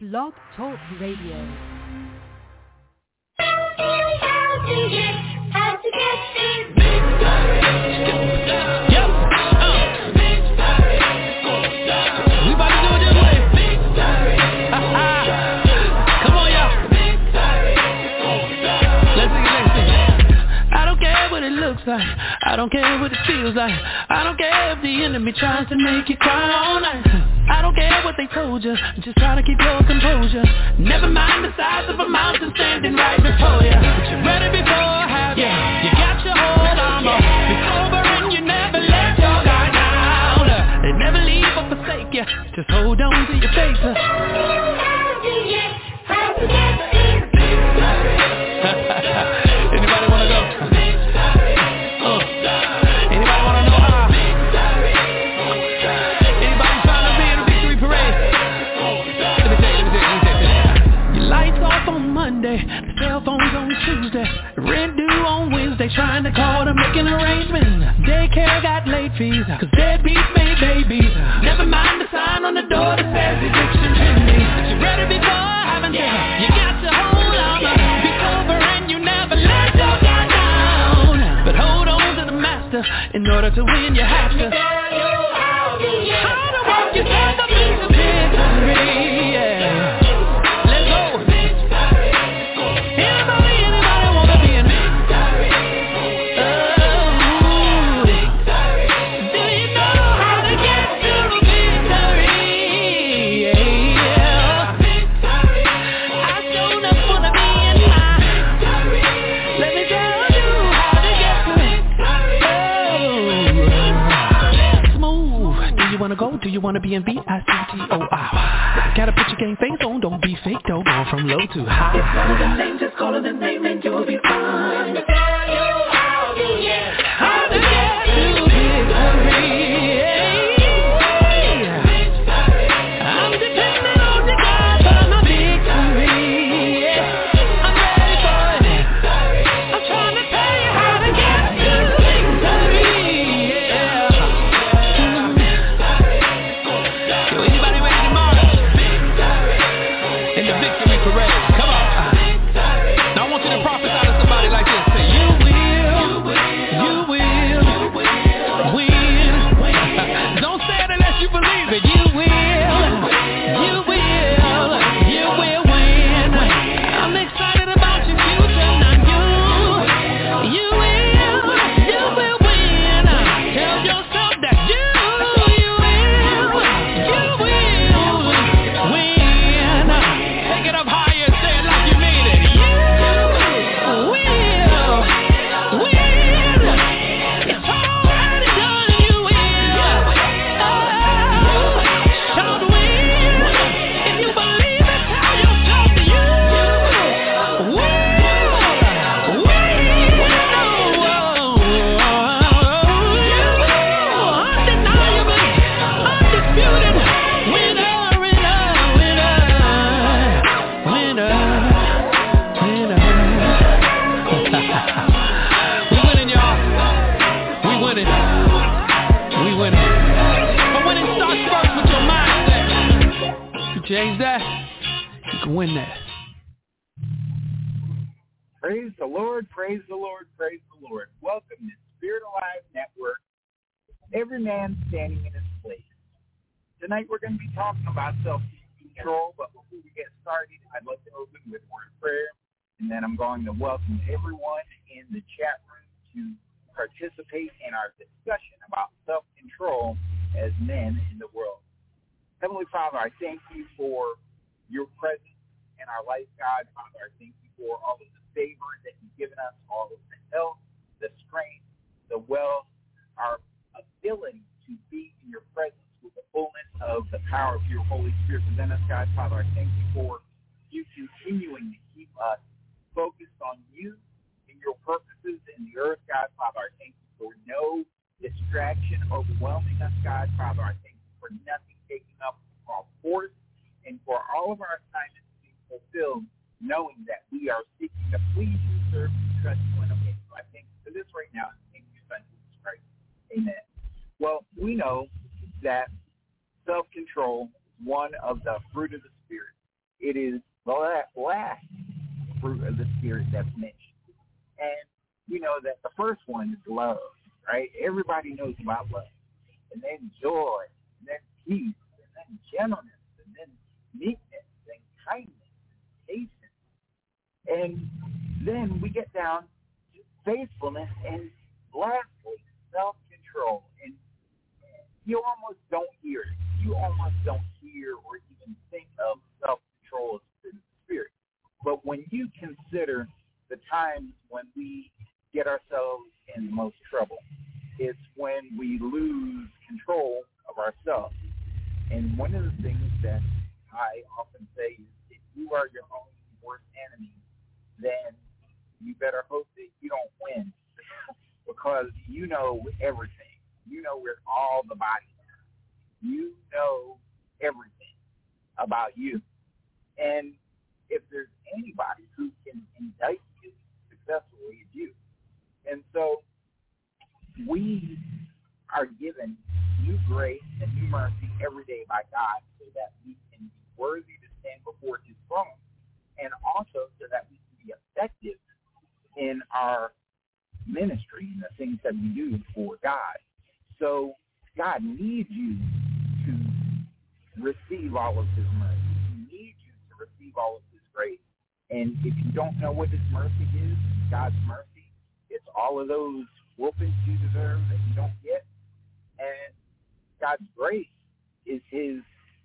Blog Talk Radio. I don't care what it feels like. I don't care if the enemy tries to make you cry all night. I don't care what they told you. Just try to keep your composure. Never mind the size of a mountain standing right before you. But you're ready before have you. You got your whole armor. Be sober and you never let your guard down. They never leave or forsake you. Just hold on to your faith. Anybody wanna go? Monday, the cell phone's on Tuesday, rent due on Wednesday, trying to call to make an arrangement. Daycare got late fees, cause deadbeats made babies. Never mind the sign on the door that says eviction pending. You ready before having you got your whole armor. Be sober and you never let your guard down. But hold on to the master, in order to win you have to. How to walk yourself up into victory, yeah. Do you wanna be in V-I-C-T-O-R? Gotta put your game face on, don't be fake though, going from low to high. Just call the name, just call the name and you'll be fine. Tell you how to get to victory. I'm depending on the God for my victory. I'm ready for it. I'm trying to tell you how to get to victory. Change that, you can win that. Praise the Lord, praise the Lord, praise the Lord. Welcome to Spirit Alive Network, every man standing in his place. Tonight we're going to be talking about self-control, but before we get started, I'd like to open with a word of prayer, and then I'm going to welcome everyone in the chat room to participate in our discussion about self-control as men in the world. Heavenly Father, I thank you for your presence in our life, God. Father, I thank you for all of the favor that you've given us, all of the health, the strength, the wealth, our ability to be in your presence with the fullness of the power of your Holy Spirit within us, God. Father, I thank you for you continuing to keep us focused on you and your purposes in the earth, God. Father, I thank you for no distraction overwhelming us, God. Father, I thank you for nothing taking up our force and for all of our assignments being fulfilled, knowing that we are seeking to please you, serve you, trust you, and obey you. I thank you for this right now in the name of your Son, Jesus Christ. Amen. Well, we know that self-control is one of the fruit of the Spirit. It is the last fruit of the Spirit that's mentioned. And you know that the first one is love, right? Everybody knows about love. And then joy, and then peace, and then gentleness, and then meekness, and kindness, and patience. And then we get down to faithfulness, and lastly, self-control. And you almost don't hear it. You almost don't hear or even think of self-control as the Spirit. But when you consider the times when we get ourselves in the most trouble, it's when we lose control of ourselves. And one of the things that I often say is if you are your own worst enemy, then you better hope that you don't win because you know everything. You know where all the bodies are. You know everything about you. And if there's anybody who can indict you successfully, it's you. And so we are given new grace and new mercy every day by God so that we can be worthy to stand before his throne and also so that we can be effective in our ministry and the things that we do for God. So God needs you to receive all of his mercy. He needs you to receive all of his grace. And if you don't know what his mercy is, God's mercy, it's all of those whoopings you deserve that you don't get. And God's grace is his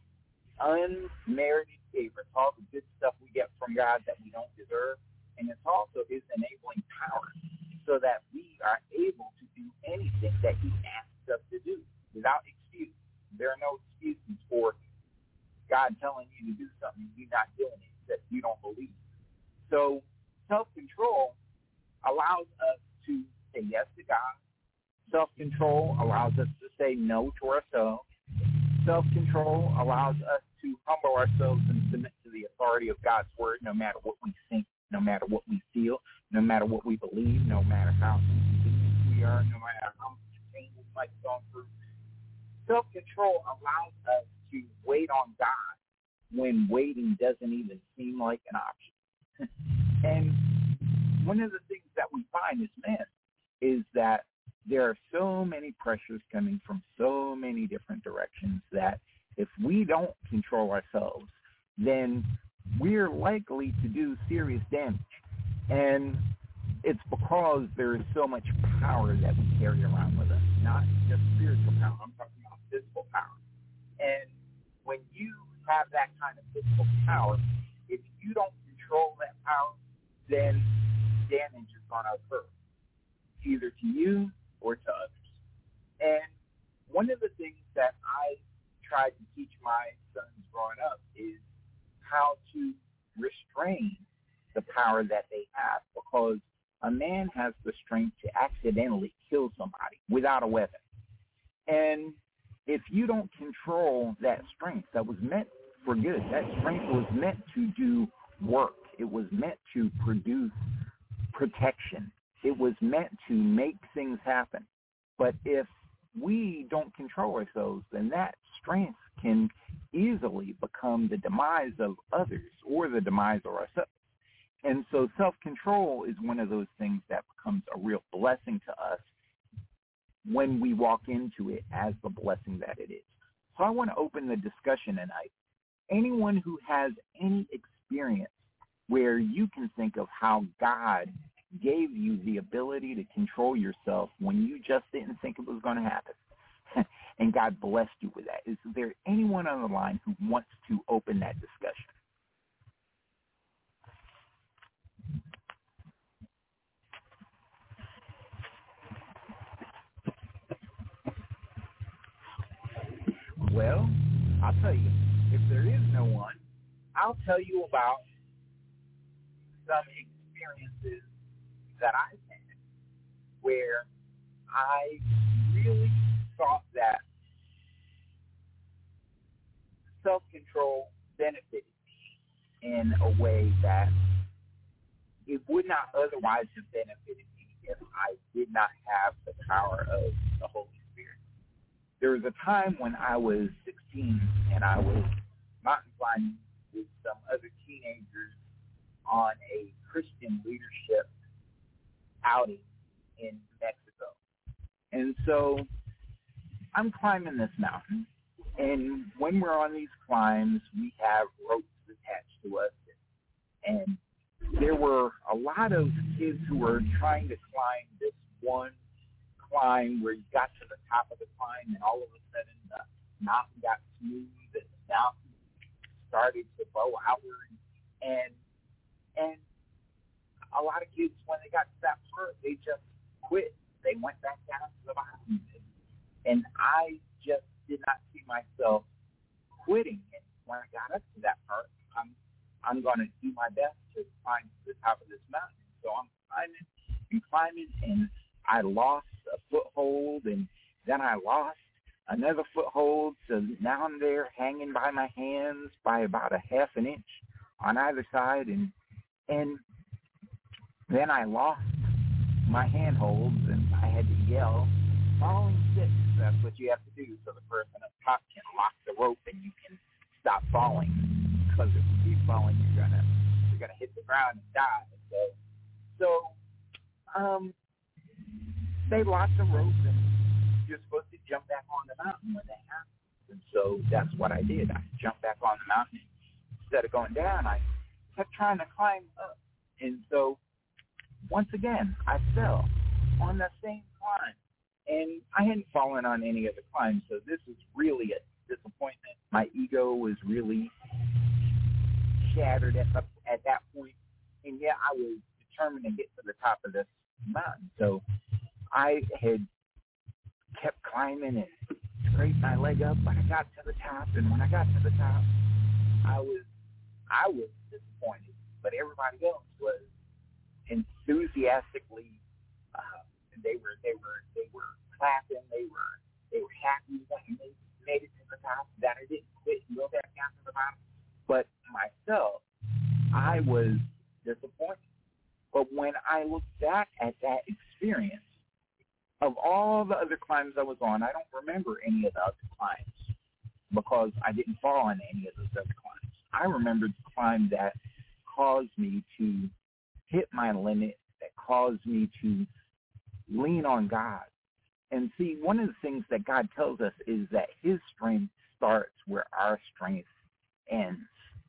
unmerited favor. It's all the good stuff we get from God that we don't deserve. And it's also his enabling power so that we are able to do anything that he asks us to do without excuse. There are no excuses for God telling you to do something, you not doing it, that you don't believe. So self-control allows us to say yes to God. Self-control allows us to say no to ourselves. Self-control allows us to humble ourselves and submit to the authority of God's word no matter what we think, no matter what we feel, no matter what we believe, no matter how inconvenienced we are, no matter how much pain we might have gone through. Self-control allows us to wait on God when waiting doesn't even seem like an option. And one of the things that we find as men is that there are so many pressures coming from so many different directions that if we don't control ourselves, then we're likely to do serious damage. And it's because there is so much power that we carry around with us, not just spiritual power. I'm talking about physical power. And when you have that kind of physical power, if you don't control that power, then damage is going to occur, either to you or to others. And one of the things that I tried to teach my sons growing up is how to restrain the power that they have, because a man has the strength to accidentally kill somebody without a weapon. And if you don't control that strength that was meant for good, that strength was meant to do work. It was meant to produce protection. It was meant to make things happen. But if we don't control ourselves, then that strength can easily become the demise of others or the demise of ourselves. And so self-control is one of those things that becomes a real blessing to us when we walk into it as the blessing that it is. So I want to open the discussion tonight. Anyone who has any experience where you can think of how God gave you the ability to control yourself when you just didn't think it was going to happen, and God blessed you with that. Is there anyone on the line who wants to open that discussion? Well, I'll tell you, if there is no one, I'll tell you about some experiences that I've had where I really thought that self-control benefited me in a way that it would not otherwise have benefited me if I did not have the power of the Holy Spirit. There was a time when I was 16 and I was mountain climbing with some other teenagers on a Christian leadership outing in Mexico. And so I'm climbing this mountain, and when we're on these climbs, we have ropes attached to us. And there were a lot of kids who were trying to climb this one climb where you got to the top of the climb, and all of a sudden the mountain got smooth, and the mountain started to bow outward. And a lot of kids, when they got to that part, they just quit. They went back down to the bottom. And I just did not see myself quitting. And when I got up to that part, I'm going to do my best to climb to the top of this mountain. So I'm climbing, and I lost a foothold, and then I lost another foothold. So now I'm there hanging by my hands by about a half an inch on either side, and then I lost my handholds, and I had to yell, "Falling six." That's what you have to do so the person up top can lock the rope and you can stop falling. Because if you keep falling, you're gonna hit the ground and die. So they locked the rope, and you're supposed to jump back on the mountain when that happens. And so that's what I did. I jumped back on the mountain. Instead of going down, I kept trying to climb up. And so once again, I fell on that same climb. And I hadn't fallen on any other climbs, so this was really a disappointment. My ego was really shattered at that point, and yet I was determined to get to the top of this mountain. So I had kept climbing and scraped my leg up, but I got to the top, and when I got to the top, I was disappointed, but everybody else was enthusiastically. They were clapping. They were happy that I made it to the top, that I didn't quit and go back down to the bottom. But myself, I was disappointed. But when I look back at that experience, of all the other climbs I was on, I don't remember any of the other climbs because I didn't fall on any of those other climbs. I remembered the climb that caused me to hit my limit, that caused me to lean on God. And see, one of the things that God tells us is that his strength starts where our strength ends.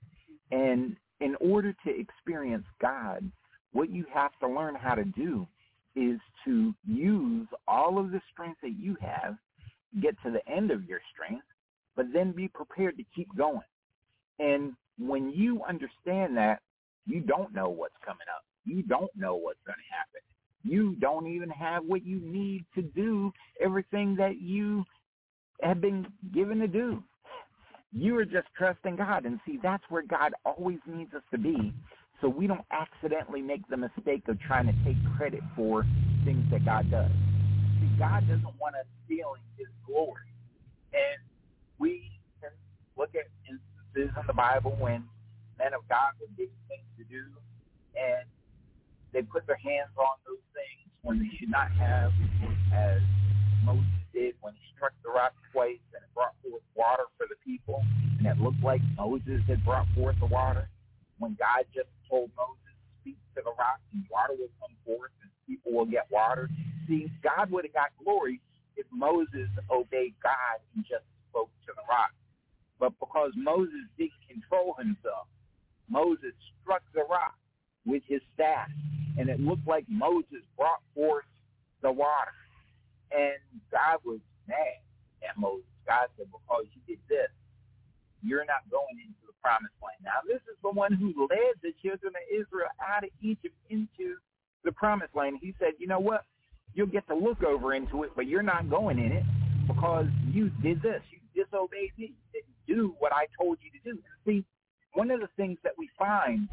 And in order to experience God, what you have to learn how to do is to use all of the strength that you have, get to the end of your strength, but then be prepared to keep going. And when you understand that, you don't know what's coming up. You don't know what's going to happen. You don't even have what you need to do everything that you have been given to do. You are just trusting God. And see, that's where God always needs us to be, so we don't accidentally make the mistake of trying to take credit for things that God does. See, God doesn't want us stealing his glory. And we can look at instances in the Bible when men of God were given things to do, and they put their hands on those things when they should not have, as Moses did when he struck the rock twice and it brought forth water for the people, and it looked like Moses had brought forth the water, when God just told Moses, speak to the rock and water will come forth and people will get water. See, God would have got glory if Moses obeyed God and just spoke to the rock. But because Moses didn't control himself, Moses struck the rock with his staff, and it looked like Moses brought forth the water. And God was mad at Moses. God said, because you did this, you're not going into the promised land. Now, this is the one who led the children of Israel out of Egypt into the promised land. He said, you know what? You'll get to look over into it, but you're not going in it because you did this. You disobeyed me. You didn't do what I told you to do. And see, one of the things that we find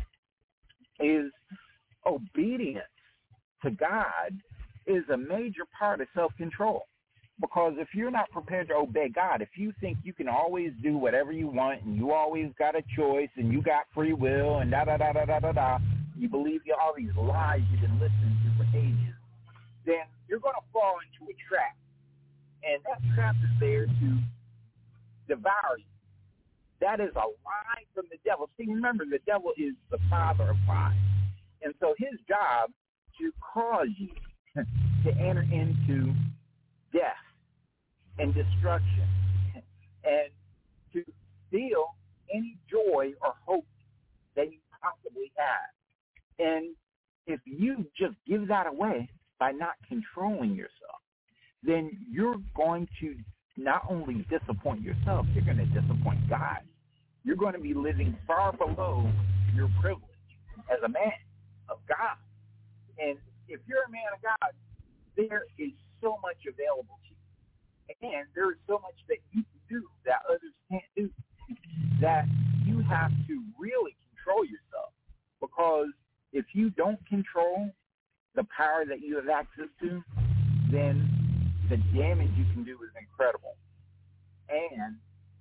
is obedience to God is a major part of self-control. Because if you're not prepared to obey God, if you think you can always do whatever you want and you always got a choice and you got free will and da-da-da-da-da-da-da, you believe all these lies you've been listening to for ages, then you're going to fall into a trap. And that trap is there to devour you. That is a lie from the devil. See, remember, the devil is the father of lies. And so his job to cause you to enter into death and destruction and to steal any joy or hope that you possibly have. And if you just give that away by not controlling yourself, then you're going to not only disappoint yourself, you're going to disappoint God. You're going to be living far below your privilege as a man of God. And if you're a man of God, there is so much available to you. And there is so much that you can do that others can't do, that you have to really control yourself. Because if you don't control the power that you have access to, then the damage you can do is incredible. And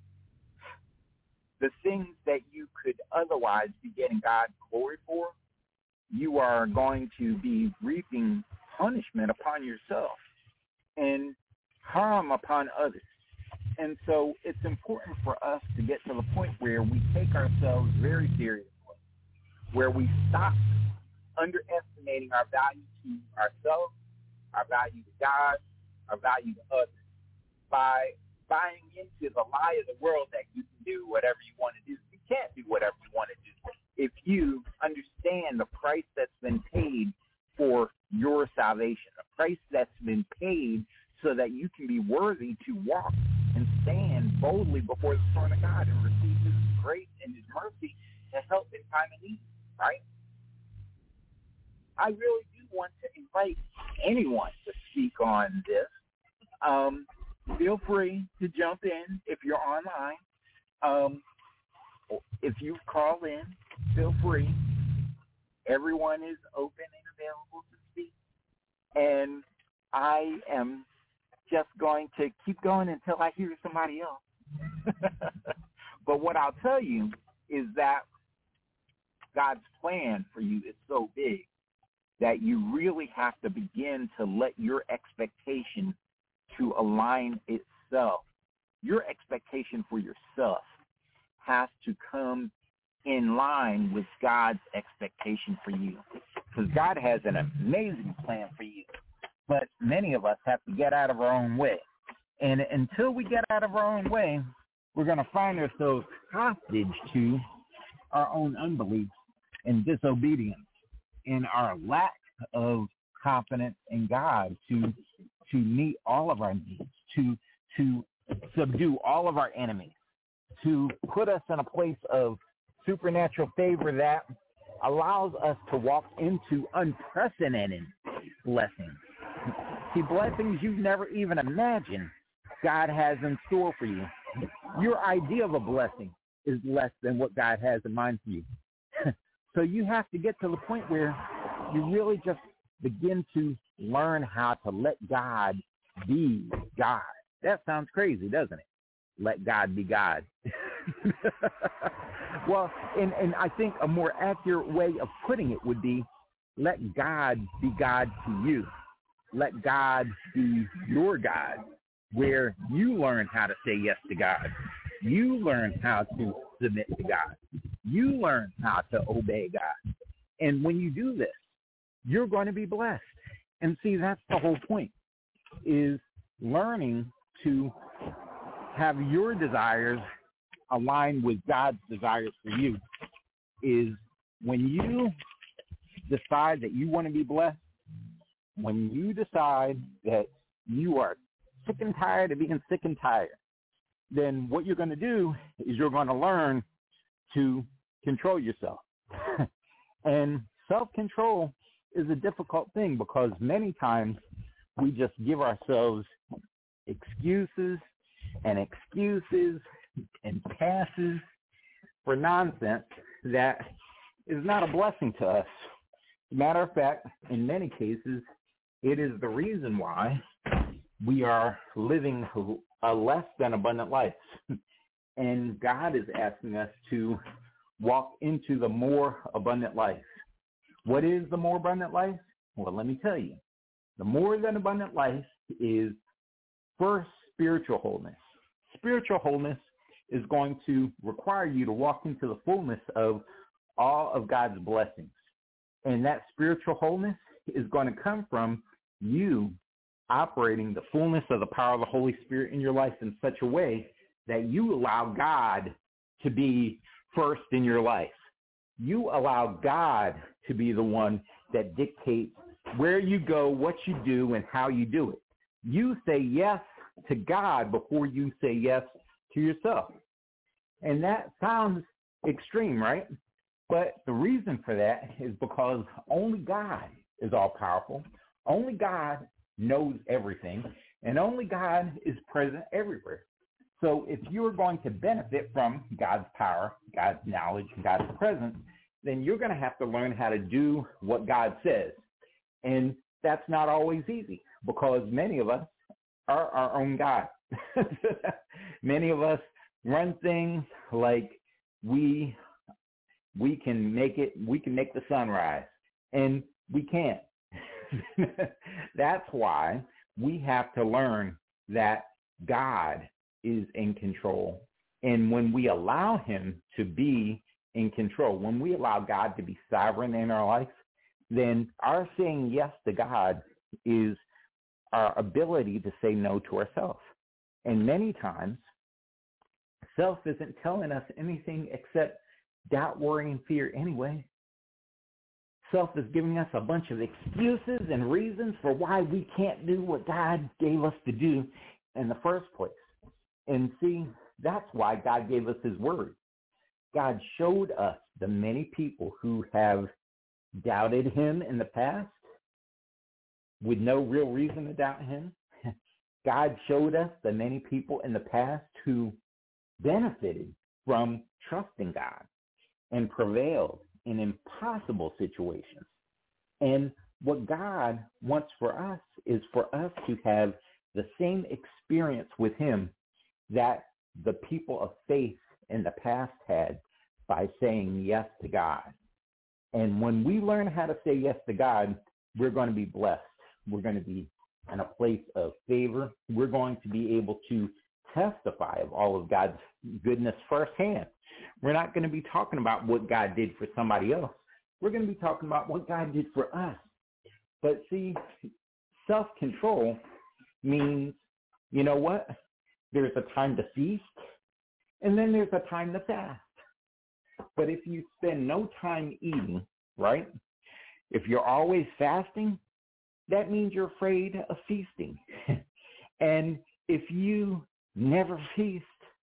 the things that you could otherwise be getting God glory for, you are going to be reaping punishment upon yourself and harm upon others. And so it's important for us to get to the point where we take ourselves very seriously, where we stop underestimating our value to ourselves, our value to God, our value to others, by buying into the lie of the world that you can do whatever you want to do. You can't do whatever you want to do if you understand the price that's been paid for your salvation, a price that's been paid so that you can be worthy to walk and stand boldly before the throne of God and receive his grace and his mercy to help in time of need, right? I really do want to invite anyone to speak on this. Feel free to jump in if you're online. If you call in, feel free. Everyone is open and available to speak. And I am just going to keep going until I hear somebody else. But what I'll tell you is that God's plan for you is so big that you really have to begin to let your expectation to align itself. Your expectation for yourself has to come in line with God's expectation for you. Because God has an amazing plan for you. But many of us have to get out of our own way. And until we get out of our own way, we're going to find ourselves hostage to our own unbelief and disobedience and our lack of confidence in God to meet all of our needs, to subdue all of our enemies, to put us in a place of supernatural favor that allows us to walk into unprecedented blessings. See, blessings you've never even imagined God has in store for you. Your idea of a blessing is less than what God has in mind for you. So you have to get to the point where you really just begin to learn how to let God be God. That sounds crazy, doesn't it? Let God be God. Well, and I think a more accurate way of putting it would be, let God be God to you. Let God be your God, where you learn how to say yes to God. You learn how to submit to God. You learn how to obey God. And when you do this, you're going to be blessed. And see, that's the whole point, is learning to have your desires align with God's desires for you. Is when you decide that you want to be blessed, when you decide that you are sick and tired of being sick and tired, then what you're going to do is you're going to learn to control yourself. And self-control is a difficult thing because many times we just give ourselves excuses and passes for nonsense that is not a blessing to us. Matter of fact, in many cases, it is the reason why we are living a less than abundant life. And God is asking us to walk into the more abundant life. What is the more abundant life? Well, let me tell you. The more than abundant life is first spiritual wholeness. Spiritual wholeness is going to require you to walk into the fullness of all of God's blessings. And that spiritual wholeness is going to come from you operating the fullness of the power of the Holy Spirit in your life in such a way that you allow God to be first in your life. You allow God to be the one that dictates where you go, what you do, and how you do it. You say yes to God before you say yes to yourself. And that sounds extreme, right? But the reason for that is because only God is all-powerful. Only God knows everything, and only God is present everywhere. So if you are going to benefit from God's power, God's knowledge, God's presence, then you're going to have to learn how to do what God says. And that's not always easy because many of us are our own God. Many of us run things like we can make the sun rise, and we can't. That's why we have to learn that God is in control. And when we allow him to be in control, when we allow God to be sovereign in our life, then our saying yes to God is our ability to say no to ourselves. And many times, self isn't telling us anything except doubt, worry, and fear anyway. Self is giving us a bunch of excuses and reasons for why we can't do what God gave us to do in the first place. And see, that's why God gave us his word. God showed us the many people who have doubted him in the past with no real reason to doubt him. God showed us the many people in the past who benefited from trusting God and prevailed in impossible situations. And what God wants for us is for us to have the same experience with him that the people of faith in the past had by saying yes to God. And when we learn how to say yes to God, we're going to be blessed. We're going to be in a place of favor. We're going to be able to testify of all of God's goodness firsthand. We're not going to be talking about what God did for somebody else. We're going to be talking about what God did for us. But see, self-control means, you know what? There's a time to feast, and then there's a time to fast. But if you spend no time eating, right? If you're always fasting, that means you're afraid of feasting. And if you never feast,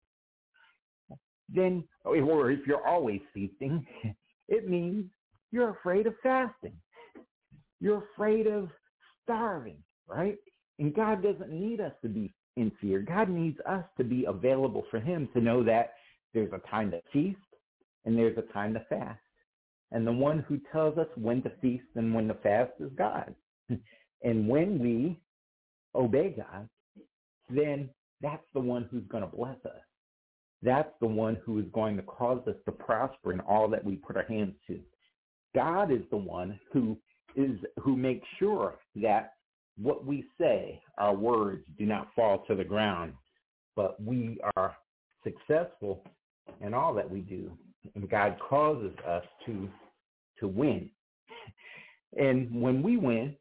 then, or if you're always feasting, it means you're afraid of fasting. You're afraid of starving, right? And God doesn't need us to be in fear. God needs us to be available for him, to know that there's a time to feast and there's a time to fast. And the one who tells us when to feast and when to fast is God. And when we obey God, then that's the one who's going to bless us. That's the one who is going to cause us to prosper in all that we put our hands to. God is the one who makes sure that what we say, our words, do not fall to the ground, but we are successful in all that we do. And God causes us to win. And when we win,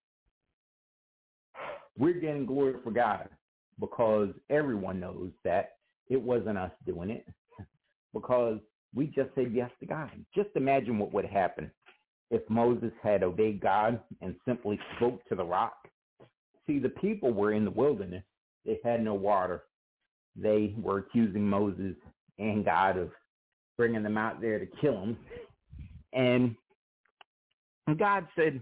we're getting glory for God, because everyone knows that it wasn't us doing it, because we just said yes to God. Just imagine what would happen if Moses had obeyed God and simply spoke to the rock. See, the people were in the wilderness. They had no water. They were accusing Moses and God of bringing them out there to kill them. And God said,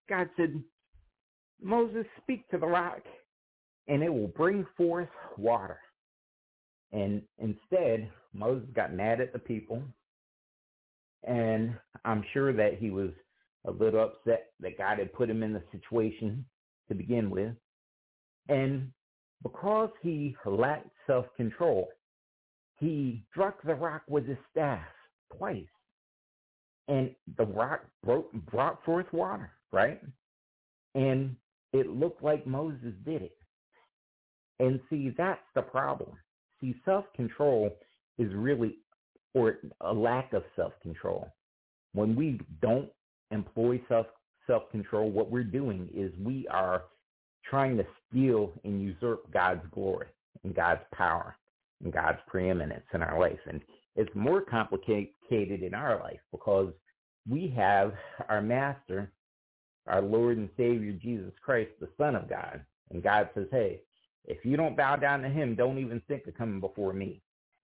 Moses, speak to the rock, and it will bring forth water. And instead, Moses got mad at the people, and I'm sure that he was a little upset that God had put him in the situation to begin with. And because he lacked self-control, he struck the rock with his staff twice, and the rock brought forth water, right? And it looked like Moses did it. And see, that's the problem. See, self-control is really, or a lack of self-control. When we don't employ self-control, what we're doing is we are trying to steal and usurp God's glory and God's power and God's preeminence in our life. And it's more complicated in our life because we have our master, our Lord and Savior, Jesus Christ, the Son of God. And God says, hey, if you don't bow down to him, don't even think of coming before me.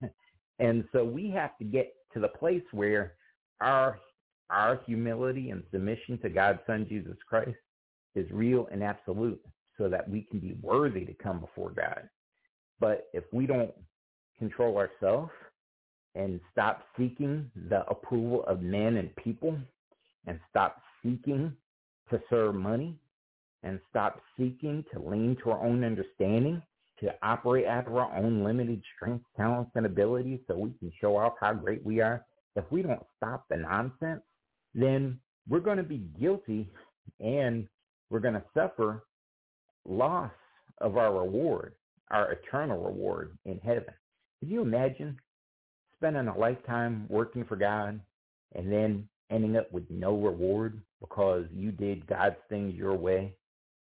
And so we have to get to the place where our humility and submission to God's Son, Jesus Christ, is real and absolute so that we can be worthy to come before God. But if we don't control ourselves and stop seeking the approval of men and people and stop seeking to serve money and stop seeking to lean to our own understanding, to operate out of our own limited strengths, talents, and abilities so we can show off how great we are, if we don't stop the nonsense, then we're going to be guilty and we're going to suffer loss of our reward, our eternal reward in heaven. Could you imagine spending a lifetime working for God and then ending up with no reward because you did God's things your way?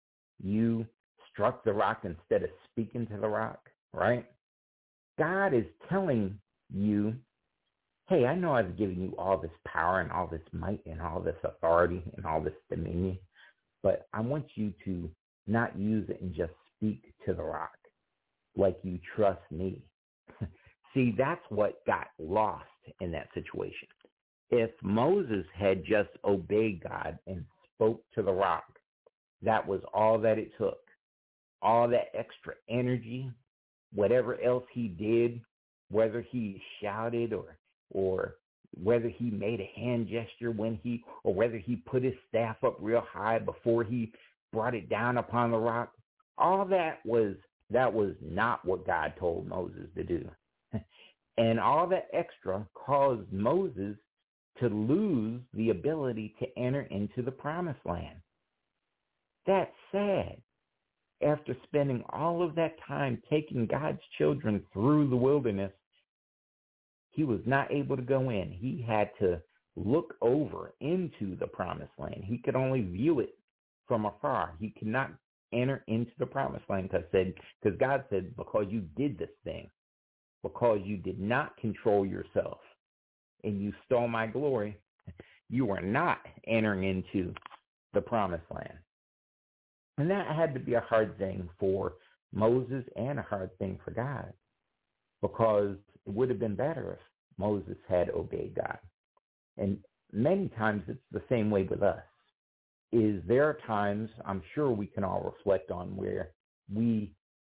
You struck the rock instead of speaking to the rock, right? God is telling you, hey, I know I've given you all this power and all this might and all this authority and all this dominion, but I want you to not use it and just speak to the rock like you trust me. See, that's what got lost in that situation. If Moses had just obeyed God and spoke to the rock, that was all that it took. All that extra energy, whatever else he did, whether he shouted or whether he made a hand gesture or whether he put his staff up real high before he brought it down upon the rock, all that was not what God told Moses to do. And all that extra caused Moses to lose the ability to enter into the promised land. That's sad. After spending all of that time taking God's children through the wilderness, he was not able to go in. He had to look over into the promised land. He could only view it from afar. He could not enter into the promised land because God said, because you did this thing, because you did not control yourself and you stole my glory, you are not entering into the promised land. And that had to be a hard thing for Moses and a hard thing for God, because it would have been better if Moses had obeyed God. And many times it's the same way with us. There are times, I'm sure we can all reflect on, where we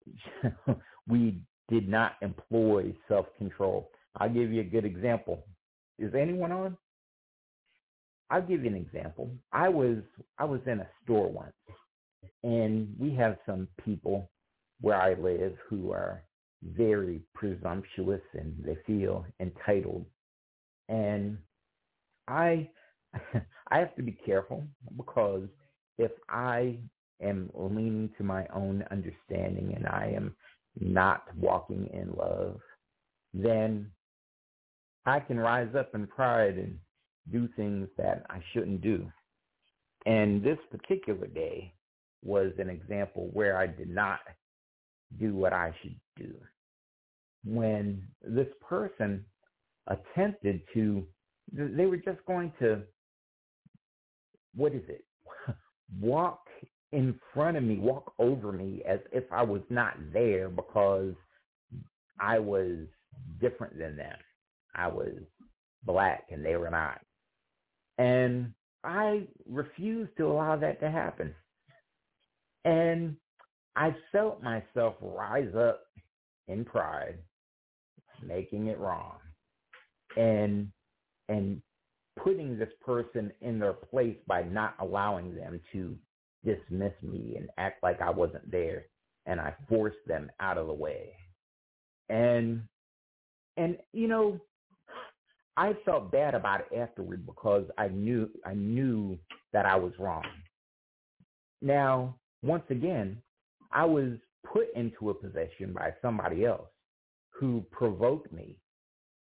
did not employ self-control. I'll give you a good example. Is anyone on? I'll give you an example. I was in a store once, and we have some people where I live who are very presumptuous and they feel entitled. And I have to be careful, because if I am leaning to my own understanding and I am not walking in love, then I can rise up in pride and do things that I shouldn't do. And this particular day was an example where I did not do what I should do. When this person attempted to, they were just going to, walk in front of me, walk over me as if I was not there because I was different than them. I was black and they were not. And I refused to allow that to happen. And I felt myself rise up in pride, making it wrong, and putting this person in their place by not allowing them to dismiss me and act like I wasn't there, and I forced them out of the way. And you know, I felt bad about it afterward because I knew that I was wrong. Now, once again, I was put into a position by somebody else who provoked me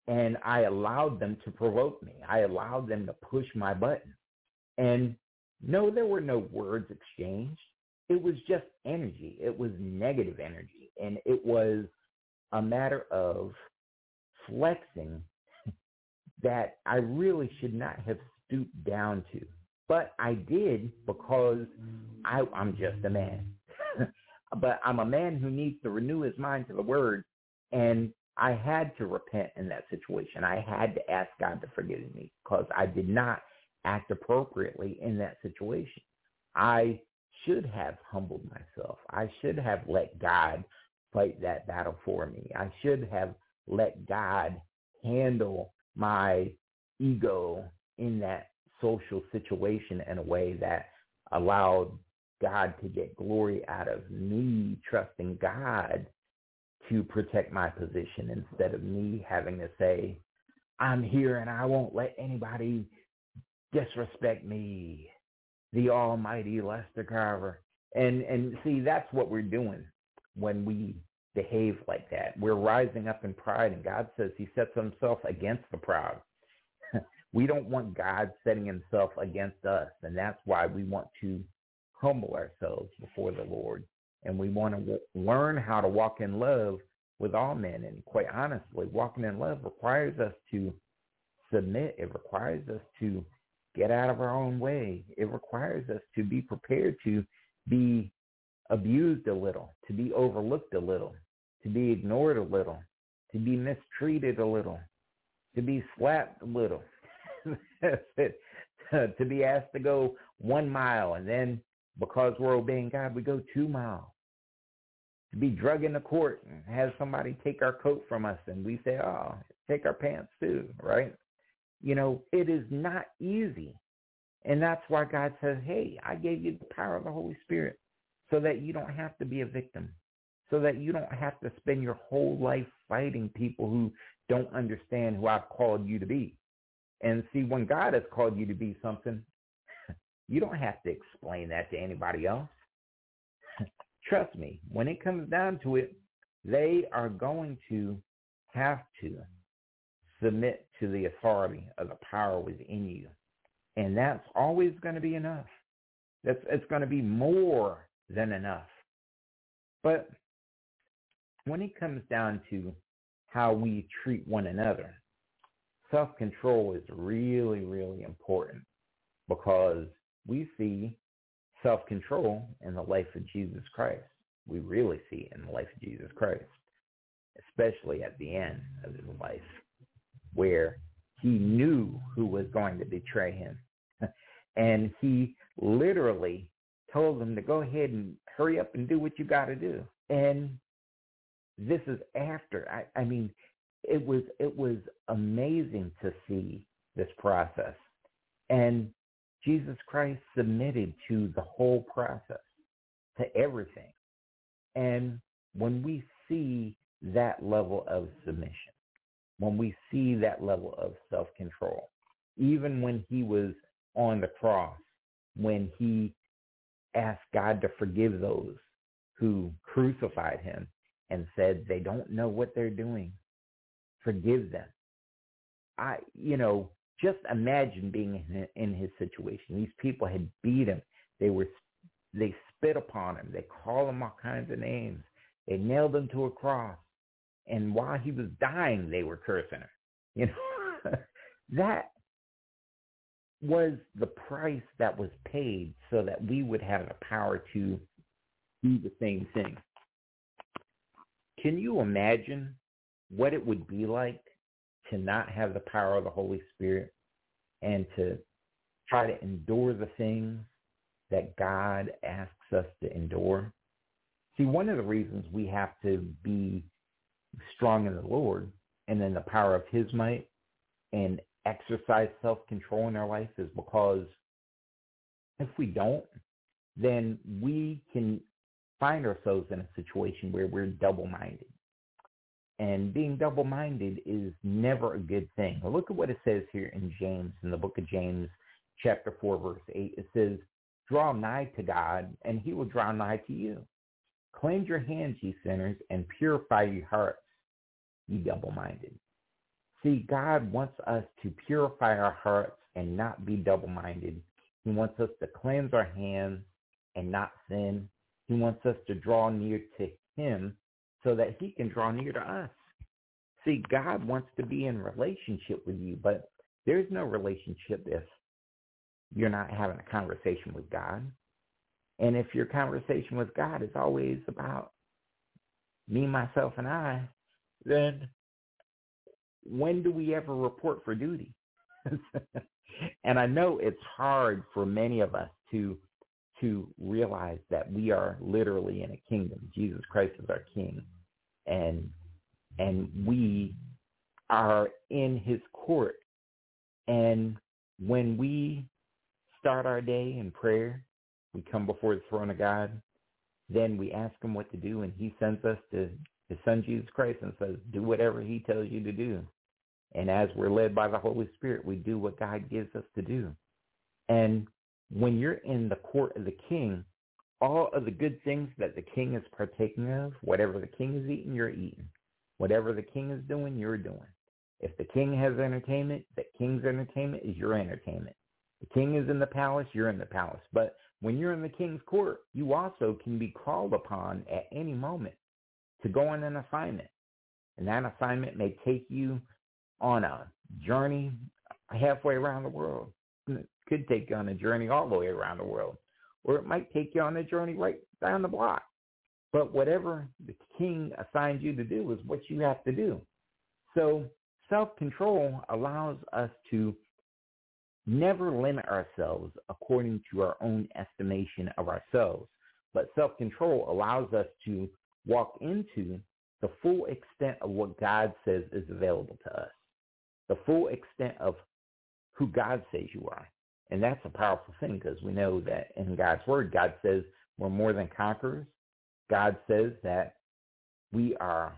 And I allowed them to provoke me. I allowed them to push my button. And no, there were no words exchanged. It was just energy. It was negative energy. And it was a matter of flexing that I really should not have stooped down to. But I did because I'm just a man. But I'm a man who needs to renew his mind to the word. And I had to repent in that situation. I had to ask God to forgive me because I did not act appropriately in that situation. I should have humbled myself. I should have let God fight that battle for me. I should have let God handle my ego in that social situation in a way that allowed God to get glory out of me trusting God to protect my position instead of me having to say, I'm here and I won't let anybody disrespect me, the almighty Lester Carver. And see, that's what we're doing when we behave like that. We're rising up in pride, and God says he sets himself against the proud. We don't want God setting himself against us, and that's why we want to humble ourselves before the Lord. And we want to learn how to walk in love with all men. And quite honestly, walking in love requires us to submit. It requires us to get out of our own way. It requires us to be prepared to be abused a little, to be overlooked a little, to be ignored a little, to be mistreated a little, to be slapped a little, to be asked to go 1 mile, and then because we're obeying God, we go 2 miles. To be drug into court and have somebody take our coat from us, and we say, oh, take our pants too, right? You know, it is not easy. And that's why God says, hey, I gave you the power of the Holy Spirit so that you don't have to be a victim, so that you don't have to spend your whole life fighting people who don't understand who I've called you to be. And see, when God has called you to be something, you don't have to explain that to anybody else. Trust me, when it comes down to it, they are going to have to submit to the authority of the power within you. And that's always going to be enough. It's going to be more than enough. But when it comes down to how we treat one another, self-control is really, really important, because we see self-control in the life of Jesus Christ. We really see it in the life of Jesus Christ, especially at the end of his life, where he knew who was going to betray him. And he literally told them to go ahead and hurry up and do what you got to do. And this is after. I mean, it was amazing to see this process. And Jesus Christ submitted to the whole process, to everything. And when we see that level of submission, when we see that level of self-control, even when he was on the cross, when he asked God to forgive those who crucified him and said they don't know what they're doing, forgive them. Just imagine being in his situation. These people had beat him. They spit upon him. They called him all kinds of names. They nailed him to a cross. And while he was dying, they were cursing him. That was the price that was paid so that we would have the power to do the same thing. Can you imagine what it would be like to not have the power of the Holy Spirit and to try to endure the things that God asks us to endure? See, one of the reasons we have to be strong in the Lord and in the power of his might and exercise self-control in our life is because if we don't, then we can find ourselves in a situation where we're double-minded. And being double-minded is never a good thing. Well, look at what it says here in James, in the book of James, chapter 4, verse 8. It says, draw nigh to God, and he will draw nigh to you. Cleanse your hands, ye sinners, and purify your hearts, ye double-minded. See, God wants us to purify our hearts and not be double-minded. He wants us to cleanse our hands and not sin. He wants us to draw near to him so that he can draw near to us. See, God wants to be in relationship with you, but there's no relationship if you're not having a conversation with God. And if your conversation with God is always about me, myself, and I, then when do we ever report for duty? And I know it's hard for many of us to realize that we are literally in a kingdom. Jesus Christ is our King, and we are in his court. And when we start our day in prayer, we come before the throne of God, then we ask him what to do, and he sends us to his son Jesus Christ and says, do whatever he tells you to do. And as we're led by the Holy Spirit, we do what God gives us to do. And when you're in the court of the King, all of the good things that the King is partaking of, whatever the King is eating, you're eating. Whatever the King is doing, you're doing. If the King has entertainment, the King's entertainment is your entertainment. The King is in the palace, you're in the palace. But when you're in the King's court, you also can be called upon at any moment to go on an assignment. And that assignment may take you on a journey halfway around the world. It could take you on a journey all the way around the world. Or it might take you on a journey right down the block. But whatever the King assigns you to do is what you have to do. So self-control allows us to never limit ourselves according to our own estimation of ourselves. But self-control allows us to walk into the full extent of what God says is available to us, the full extent of who God says you are. And that's a powerful thing, because we know that in God's word, God says we're more than conquerors. God says that we are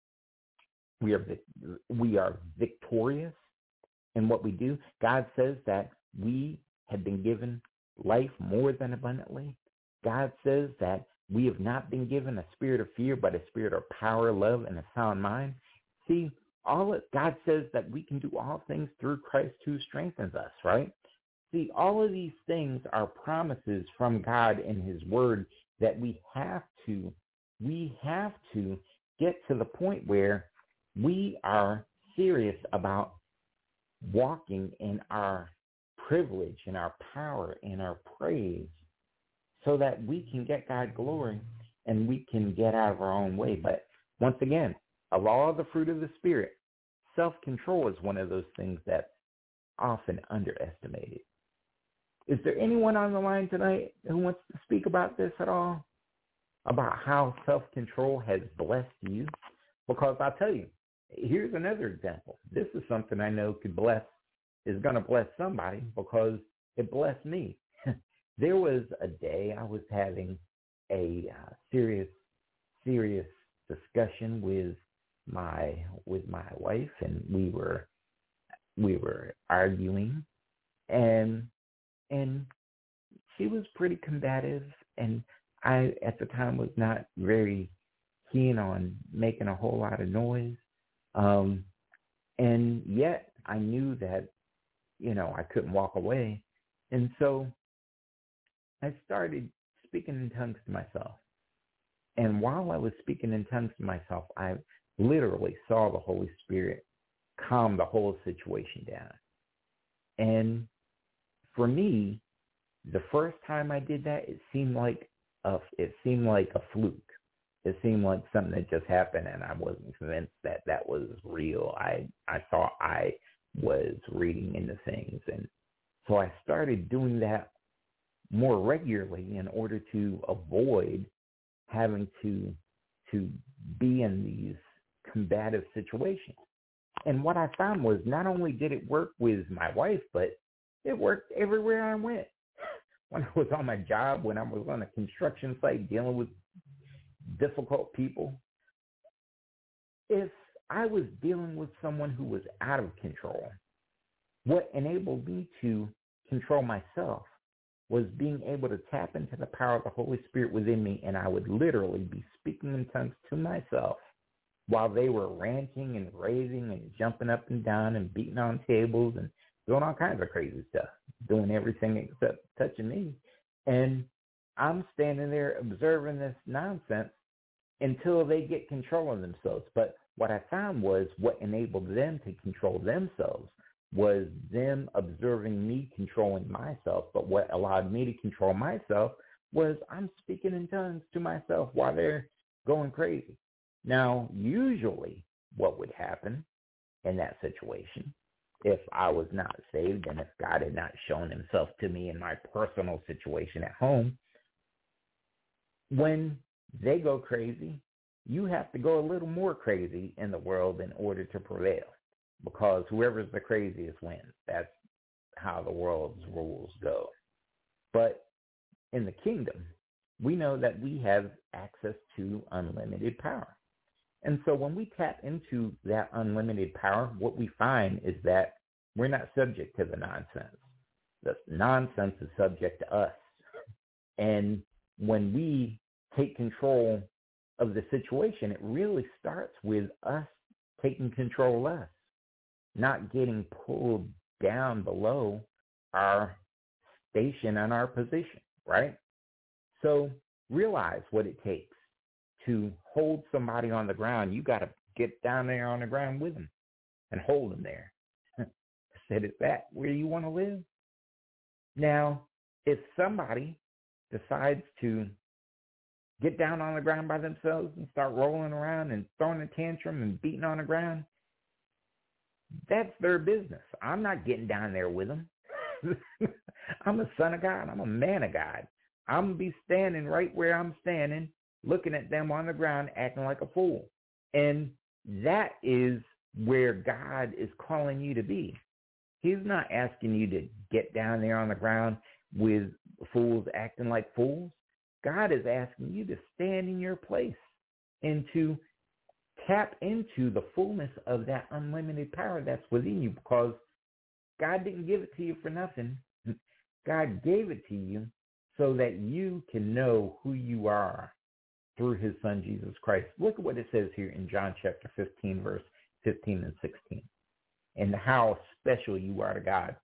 victorious in what we do. God says that we have been given life more than abundantly. God says that we have not been given a spirit of fear, but a spirit of power, love, and a sound mind. See, God says that we can do all things through Christ who strengthens us, right? See, all of these things are promises from God in his word that we have to get to the point where we are serious about walking in our privilege, in our power, in our praise, so that we can get God glory and we can get out of our own way. But once again, of all the fruit of the Spirit, self-control is one of those things that's often underestimated. Is there anyone on the line tonight who wants to speak about this at all? About how self-control has blessed you? Because I'll tell you, here's another example. This is something I know is going to bless somebody, because it blessed me. There was a day I was having a serious discussion with my wife, and we were arguing, and she was pretty combative, and I at the time was not very keen on making a whole lot of noise, and yet I knew that I couldn't walk away, and so I started speaking in tongues to myself. And while I was speaking in tongues to myself, I literally saw the Holy Spirit calm the whole situation down. And for me, the first time I did that, it seemed like a fluke. It seemed like something that just happened, and I wasn't convinced that was real. I thought I was reading into things. And so I started doing that more regularly in order to avoid having to be in these combative situations. And what I found was not only did it work with my wife, but it worked everywhere I went. When I was on my job, when I was on a construction site dealing with difficult people, if I was dealing with someone who was out of control, what enabled me to control myself was being able to tap into the power of the Holy Spirit within me, and I would literally be speaking in tongues to myself while they were ranting and raving and jumping up and down and beating on tables and doing all kinds of crazy stuff, doing everything except touching me. And I'm standing there observing this nonsense until they get control of themselves. But what I found was what enabled them to control themselves was them observing me controlling myself. But what allowed me to control myself was I'm speaking in tongues to myself while they're going crazy. Now, usually what would happen in that situation, if I was not saved and if God had not shown himself to me in my personal situation at home, when they go crazy, you have to go a little more crazy in the world in order to prevail, because whoever's the craziest wins. That's how the world's rules go. But in the kingdom, we know that we have access to unlimited power. And so when we tap into that unlimited power, what we find is that we're not subject to the nonsense. The nonsense is subject to us. And when we take control of the situation, it really starts with us taking control of us, not getting pulled down below our station and our position, right? So realize what it takes to hold somebody on the ground. You got to get down there on the ground with them and hold them there. I said, is that where you want to live? Now, if somebody decides to get down on the ground by themselves and start rolling around and throwing a tantrum and beating on the ground, that's their business. I'm not getting down there with them. I'm a son of God. I'm a man of God. I'm going to be standing right where I'm standing, looking at them on the ground, acting like a fool. And that is where God is calling you to be. He's not asking you to get down there on the ground with fools acting like fools. God is asking you to stand in your place and to tap into the fullness of that unlimited power that's within you, because God didn't give it to you for nothing. God gave it to you so that you can know who you are through his son, Jesus Christ. Look at what it says here in John chapter 15, verse 15 and 16, and how special you are to God.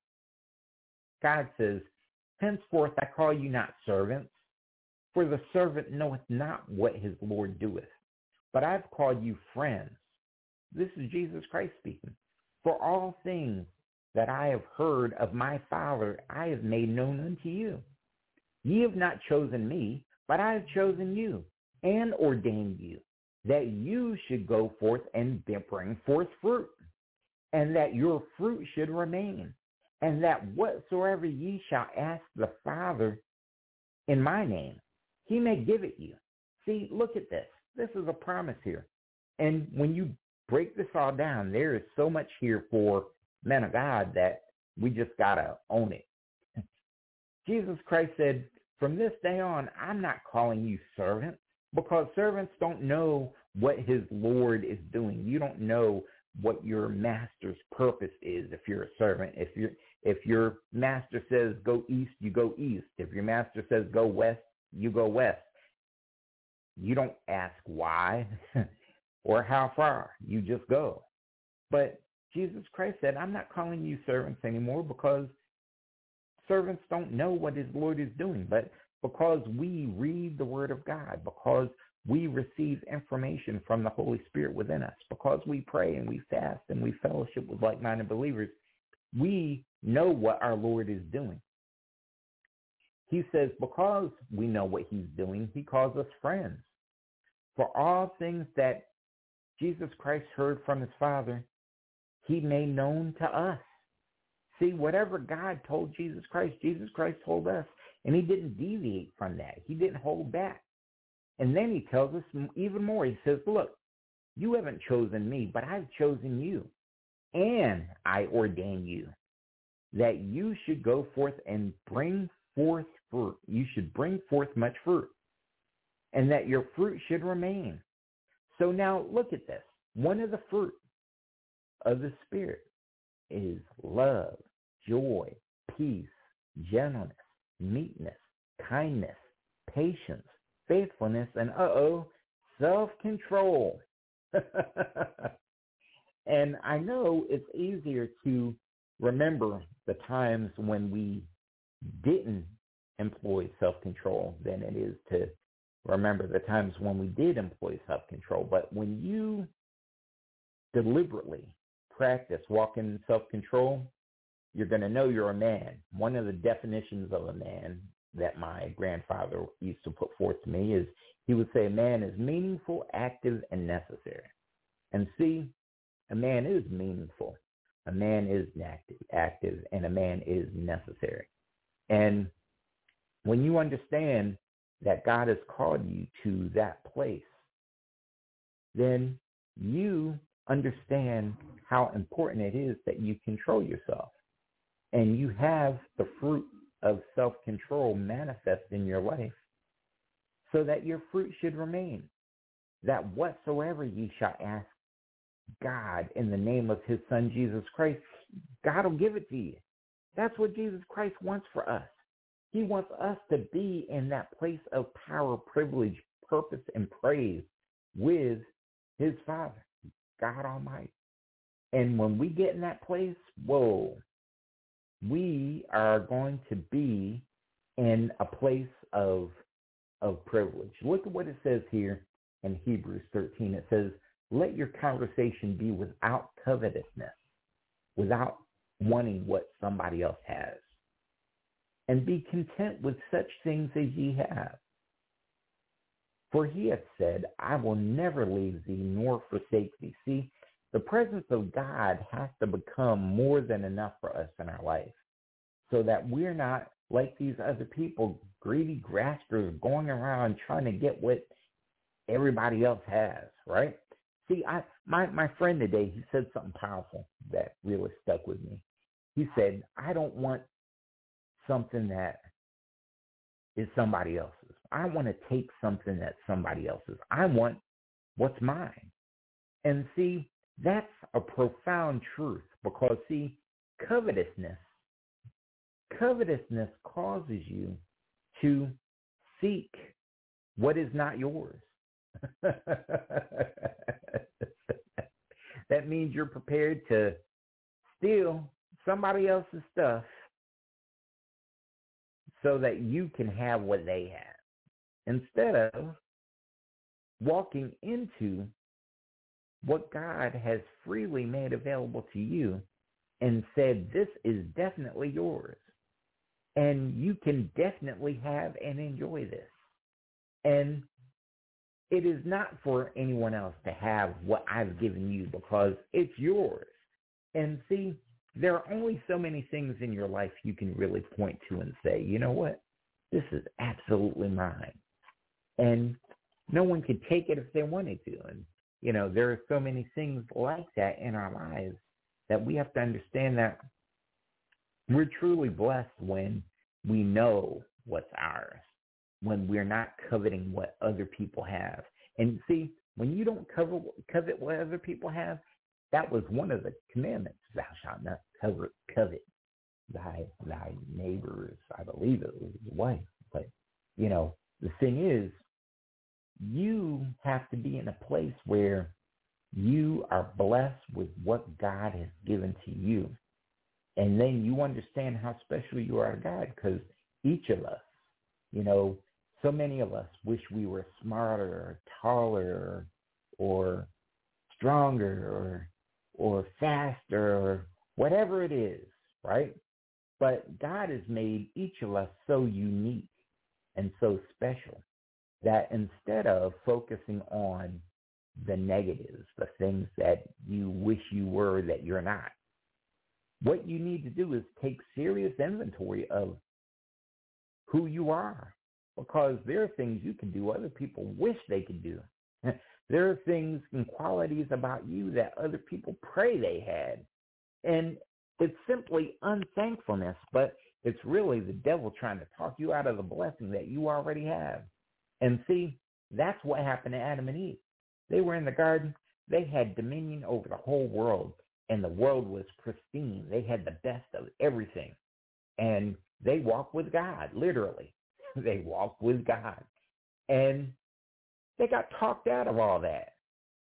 God says, henceforth I call you not servants, for the servant knoweth not what his Lord doeth, but I've called you friends. This is Jesus Christ speaking. For all things that I have heard of my Father, I have made known unto you. Ye have not chosen me, but I have chosen you, and ordained you, that you should go forth and bring forth fruit, and that your fruit should remain, and that whatsoever ye shall ask the Father in my name, he may give it you. See, look at this. This is a promise here. And when you break this all down, there is so much here for men of God that we just got to own it. Jesus Christ said, from this day on, I'm not calling you servants, because servants don't know what his Lord is doing. You don't know what your master's purpose is if you're a servant. If your master says go east, you go east. If your master says go west, you go west. You don't ask why or how far. You just go. But Jesus Christ said, I'm not calling you servants anymore, because servants don't know what his Lord is doing. But because we read the word of God, because we receive information from the Holy Spirit within us, because we pray and we fast and we fellowship with like-minded believers, we know what our Lord is doing. He says, because we know what he's doing, he calls us friends. For all things that Jesus Christ heard from his Father, he made known to us. See, whatever God told Jesus Christ told us, and he didn't deviate from that. He didn't hold back. And then he tells us even more. He says, look, you haven't chosen me, but I've chosen you, and I ordain you that you should go forth and bring forth fruit. You should bring forth much fruit, and that your fruit should remain. So now look at this. One of the fruit of the Spirit is love, joy, peace, gentleness, meekness, kindness, patience, faithfulness, and self-control. And I know it's easier to remember the times when we didn't employ self-control than it is to remember the times when we did employ self-control. But when you deliberately practice walking in self-control, you're going to know you're a man. One of the definitions of a man that my grandfather used to put forth to me is he would say a man is meaningful, active, and necessary. And see, a man is meaningful, a man is active, and a man is necessary. And when you understand that God has called you to that place, then you understand how important it is that you control yourself. And you have the fruit of self-control manifest in your life so that your fruit should remain. That whatsoever ye shall ask God in the name of his son, Jesus Christ, God will give it to you. That's what Jesus Christ wants for us. He wants us to be in that place of power, privilege, purpose, and praise with his Father, God Almighty. And when we get in that place, whoa, we are going to be in a place of privilege. Look at what it says here in Hebrews 13. It says, let your conversation be without covetousness, without wanting what somebody else has. And be content with such things as ye have. For he hath said, I will never leave thee nor forsake thee. See, the presence of God has to become more than enough for us in our life so that we're not like these other people, greedy graspers going around trying to get what everybody else has, right? See, my friend today, he said something powerful that really stuck with me. He said, I don't want something that is somebody else's. I want to take something that's somebody else's. I want what's mine. And see, that's a profound truth because, see, covetousness causes you to seek what is not yours. That means you're prepared to steal somebody else's stuff so that you can have what they have, instead of walking into what God has freely made available to you and said, this is definitely yours. And you can definitely have and enjoy this. And it is not for anyone else to have what I've given you because it's yours. And see, there are only so many things in your life you can really point to and say, you know what? This is absolutely mine. And no one could take it if they wanted to. And, you know, there are so many things like that in our lives that we have to understand that we're truly blessed when we know what's ours, when we're not coveting what other people have. And see, when you don't covet what other people have, that was one of the commandments. Thou shalt not covet thy neighbor's, I believe it was his wife. But, you know, the thing is, you have to be in a place where you are blessed with what God has given to you. And then you understand how special you are to God, because each of us, you know, so many of us wish we were smarter or taller or stronger or faster or whatever it is, right? But God has made each of us so unique and so special that instead of focusing on the negatives, the things that you wish you were that you're not, what you need to do is take serious inventory of who you are, because there are things you can do other people wish they could do. There are things and qualities about you that other people pray they had. And it's simply unthankfulness, but it's really the devil trying to talk you out of the blessing that you already have. And see, that's what happened to Adam and Eve. They were in the garden. They had dominion over the whole world, and the world was pristine. They had the best of everything. And they walked with God, literally. They walked with God. And they got talked out of all that.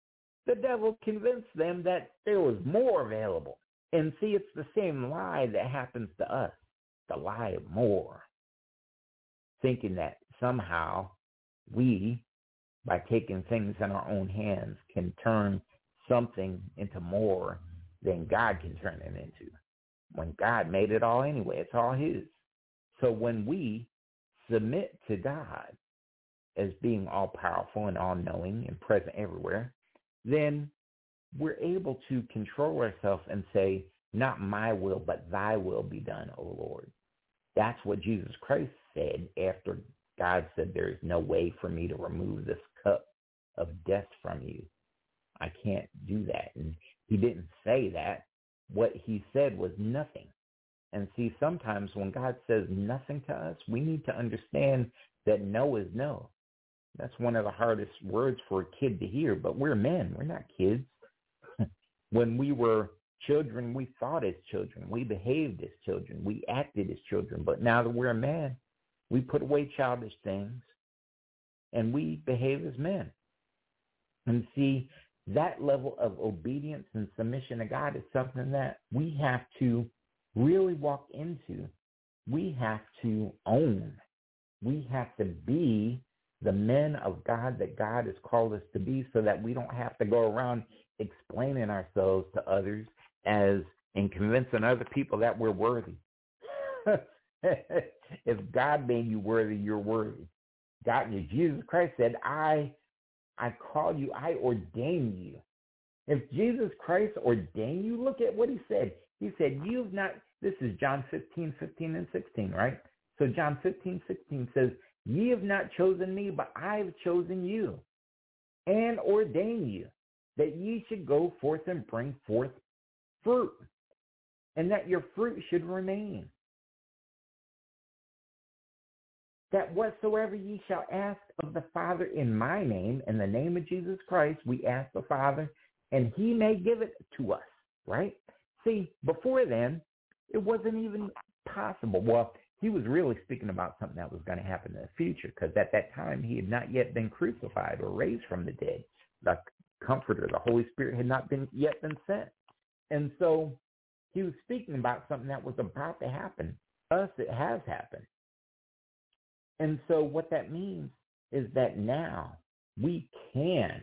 the devil convinced them that there was more available. And see, it's the same lie that happens to us, the lie of more, thinking that somehow we, by taking things in our own hands, can turn something into more than God can turn it into. When God made it all anyway, it's all his. So when we submit to God as being all-powerful and all-knowing and present everywhere, then we're able to control ourselves and say, not my will, but thy will be done, O Lord. That's what Jesus Christ said after God said, there is no way for me to remove this cup of death from you. I can't do that. And he didn't say that. What he said was nothing. And see, sometimes when God says nothing to us, we need to understand that no is no. That's one of the hardest words for a kid to hear, but we're men. We're not kids. When we were children, we thought as children. We behaved as children. We acted as children. But now that we're a man, we put away childish things and we behave as men. And see, that level of obedience and submission to God is something that we have to really walk into. We have to own. We have to be the men of God that God has called us to be, so that we don't have to go around explaining ourselves to others and convincing other people that we're worthy. If God made you worthy, you're worthy. Jesus Christ said, I call you, I ordain you. If Jesus Christ ordained you, look at what he said. He said, you've not, this is John 15 and 16, right? So John 15:16 says, ye have not chosen me, but I have chosen you and ordained you that ye should go forth and bring forth fruit, and that your fruit should remain. That whatsoever ye shall ask of the Father in my name, in the name of Jesus Christ, we ask the Father, and he may give it to us, right? See, before then, it wasn't even possible. Well, he was really speaking about something that was going to happen in the future, because at that time, he had not yet been crucified or raised from the dead. The Comforter, the Holy Spirit, had not yet been sent. And so he was speaking about something that was about to happen. Us, it has happened. And so what that means is that now we can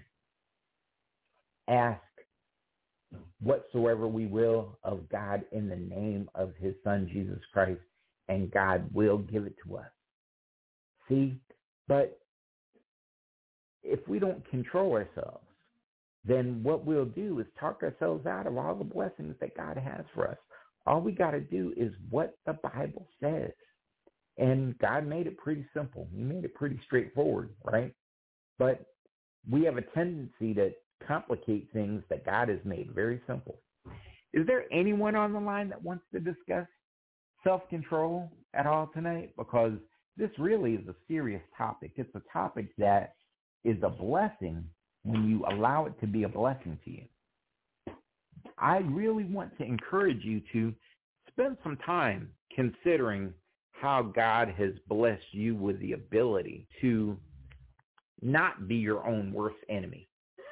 ask whatsoever we will of God in the name of his Son, Jesus Christ, and God will give it to us. See, but if we don't control ourselves, then what we'll do is talk ourselves out of all the blessings that God has for us. All we got to do is what the Bible says. And God made it pretty simple. He made it pretty straightforward, right? But we have a tendency to complicate things that God has made very simple. Is there anyone on the line that wants to discuss self-control at all tonight? Because this really is a serious topic. It's a topic that is a blessing when you allow it to be a blessing to you. I really want to encourage you to spend some time considering how God has blessed you with the ability to not be your own worst enemy.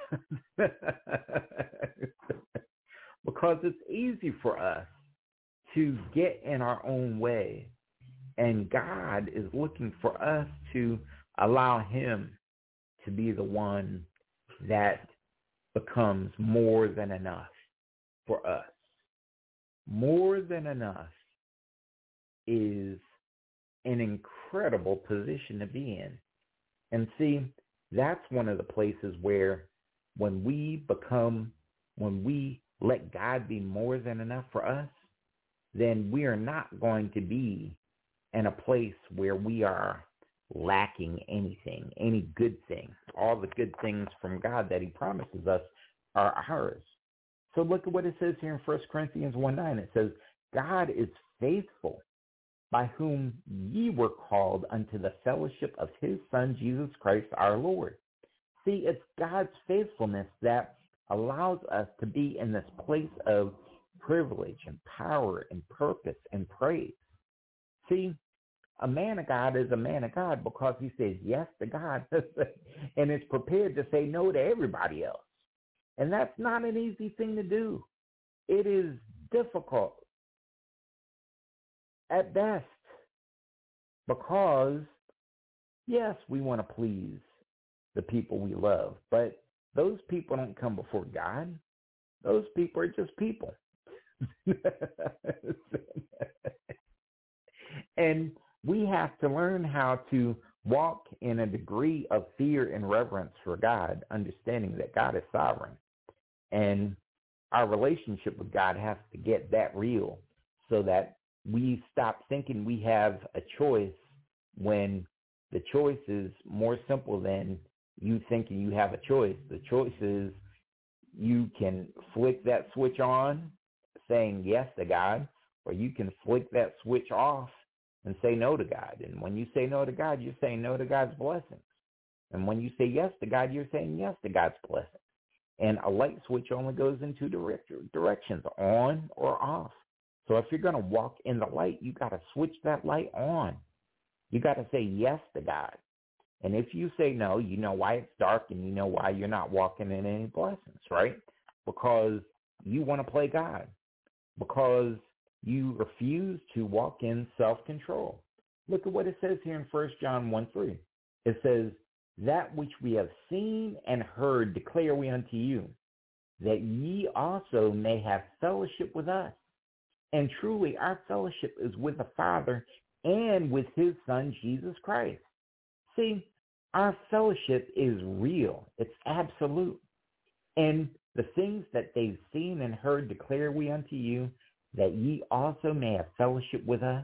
Because it's easy for us to get in our own way, and God is looking for us to allow him to be the one that becomes more than enough for us. More than enough is an incredible position to be in. And see, that's one of the places where when we let God be more than enough for us, then we are not going to be in a place where we are lacking anything, any good thing. All the good things from God that he promises us are ours. So look at what it says here in 1 Corinthians 1:9. It says, God is faithful, by whom ye were called unto the fellowship of his Son, Jesus Christ our Lord. See, it's God's faithfulness that allows us to be in this place of privilege and power and purpose and praise. See, a man of God is a man of God because he says yes to God and is prepared to say no to everybody else. And that's not an easy thing to do. It is difficult at best because, yes, we want to please the people we love, but those people don't come before God. Those people are just people. And we have to learn how to walk in a degree of fear and reverence for God, understanding that God is sovereign. And our relationship with God has to get that real so that we stop thinking we have a choice when the choice is more simple than you thinking you have a choice. The choice is you can flick that switch on, saying yes to God, or you can flick that switch off and say no to God. And when you say no to God, you're saying no to God's blessings. And when you say yes to God, you're saying yes to God's blessings. And a light switch only goes in two directions, on or off. So if you're going to walk in the light, you got to switch that light on. You got to say yes to God. And if you say no, you know why it's dark and you know why you're not walking in any blessings, right? Because you want to play God. Because you refuse to walk in self-control. Look at what it says here in 1 John 1:3. It says, that which we have seen and heard declare we unto you, that ye also may have fellowship with us. And truly our fellowship is with the Father and with his Son, Jesus Christ. See, our fellowship is real. It's absolute. And the things that they've seen and heard declare we unto you, that ye also may have fellowship with us.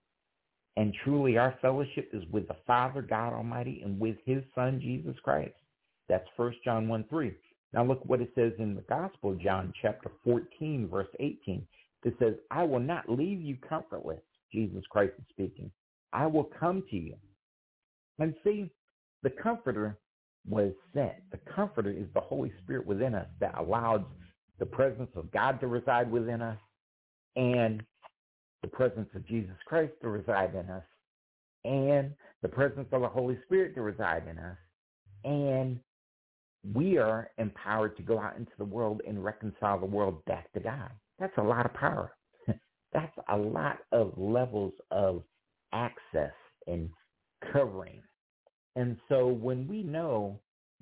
And truly our fellowship is with the Father, God Almighty, and with his Son, Jesus Christ. That's 1 John 1:3. Now look what it says in the Gospel of John, chapter 14, verse 18. It says, I will not leave you comfortless, Jesus Christ is speaking. I will come to you. And see, the Comforter was sent. The Comforter is the Holy Spirit within us that allows the presence of God to reside within us and the presence of Jesus Christ to reside in us and the presence of the Holy Spirit to reside in us. And we are empowered to go out into the world and reconcile the world back to God. That's a lot of power. That's a lot of levels of access and covering. And so when we know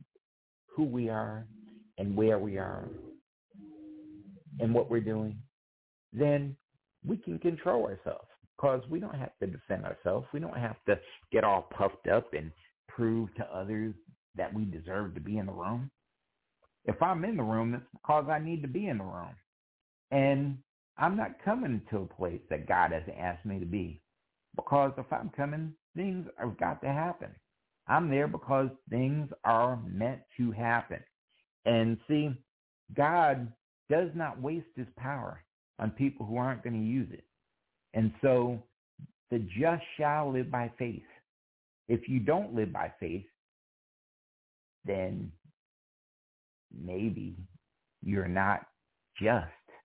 who we are and where we are and what we're doing, then we can control ourselves because we don't have to defend ourselves. We don't have to get all puffed up and prove to others that we deserve to be in the room. If I'm in the room, it's because I need to be in the room. And I'm not coming to a place that God hasn't asked me to be, because if I'm coming, things have got to happen. I'm there because things are meant to happen. And see, God does not waste his power on people who aren't going to use it. And so the just shall live by faith. If you don't live by faith, then maybe you're not just.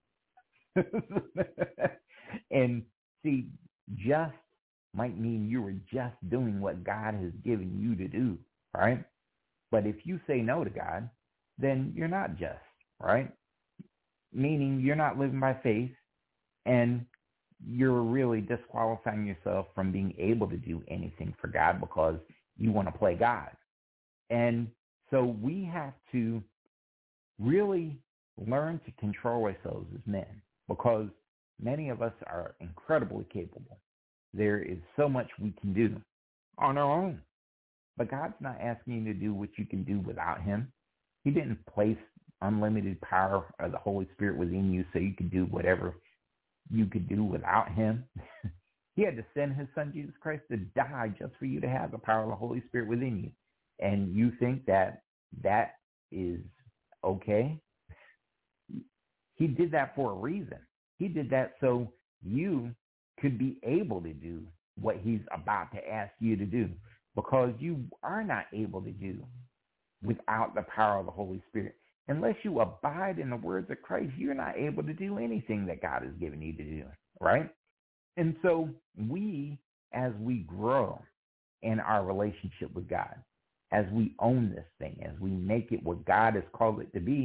And see, just might mean you were just doing what God has given you to do, right? But if you say no to God, then you're not just, right? Meaning you're not living by faith, and you're really disqualifying yourself from being able to do anything for God because you want to play God. And so we have to really learn to control ourselves as men, because many of us are incredibly capable. There is so much we can do on our own. But God's not asking you to do what you can do without him. He didn't place unlimited power of the Holy Spirit within you so you could do whatever you could do without him. He had to send his Son, Jesus Christ, to die just for you to have the power of the Holy Spirit within you. And you think that that is okay? He did that for a reason. He did that so you could be able to do what he's about to ask you to do, because you are not able to do without the power of the Holy Spirit. Unless you abide in the words of Christ, you're not able to do anything that God has given you to do, right? And so we, as we grow in our relationship with God, as we own this thing, as we make it what God has called it to be,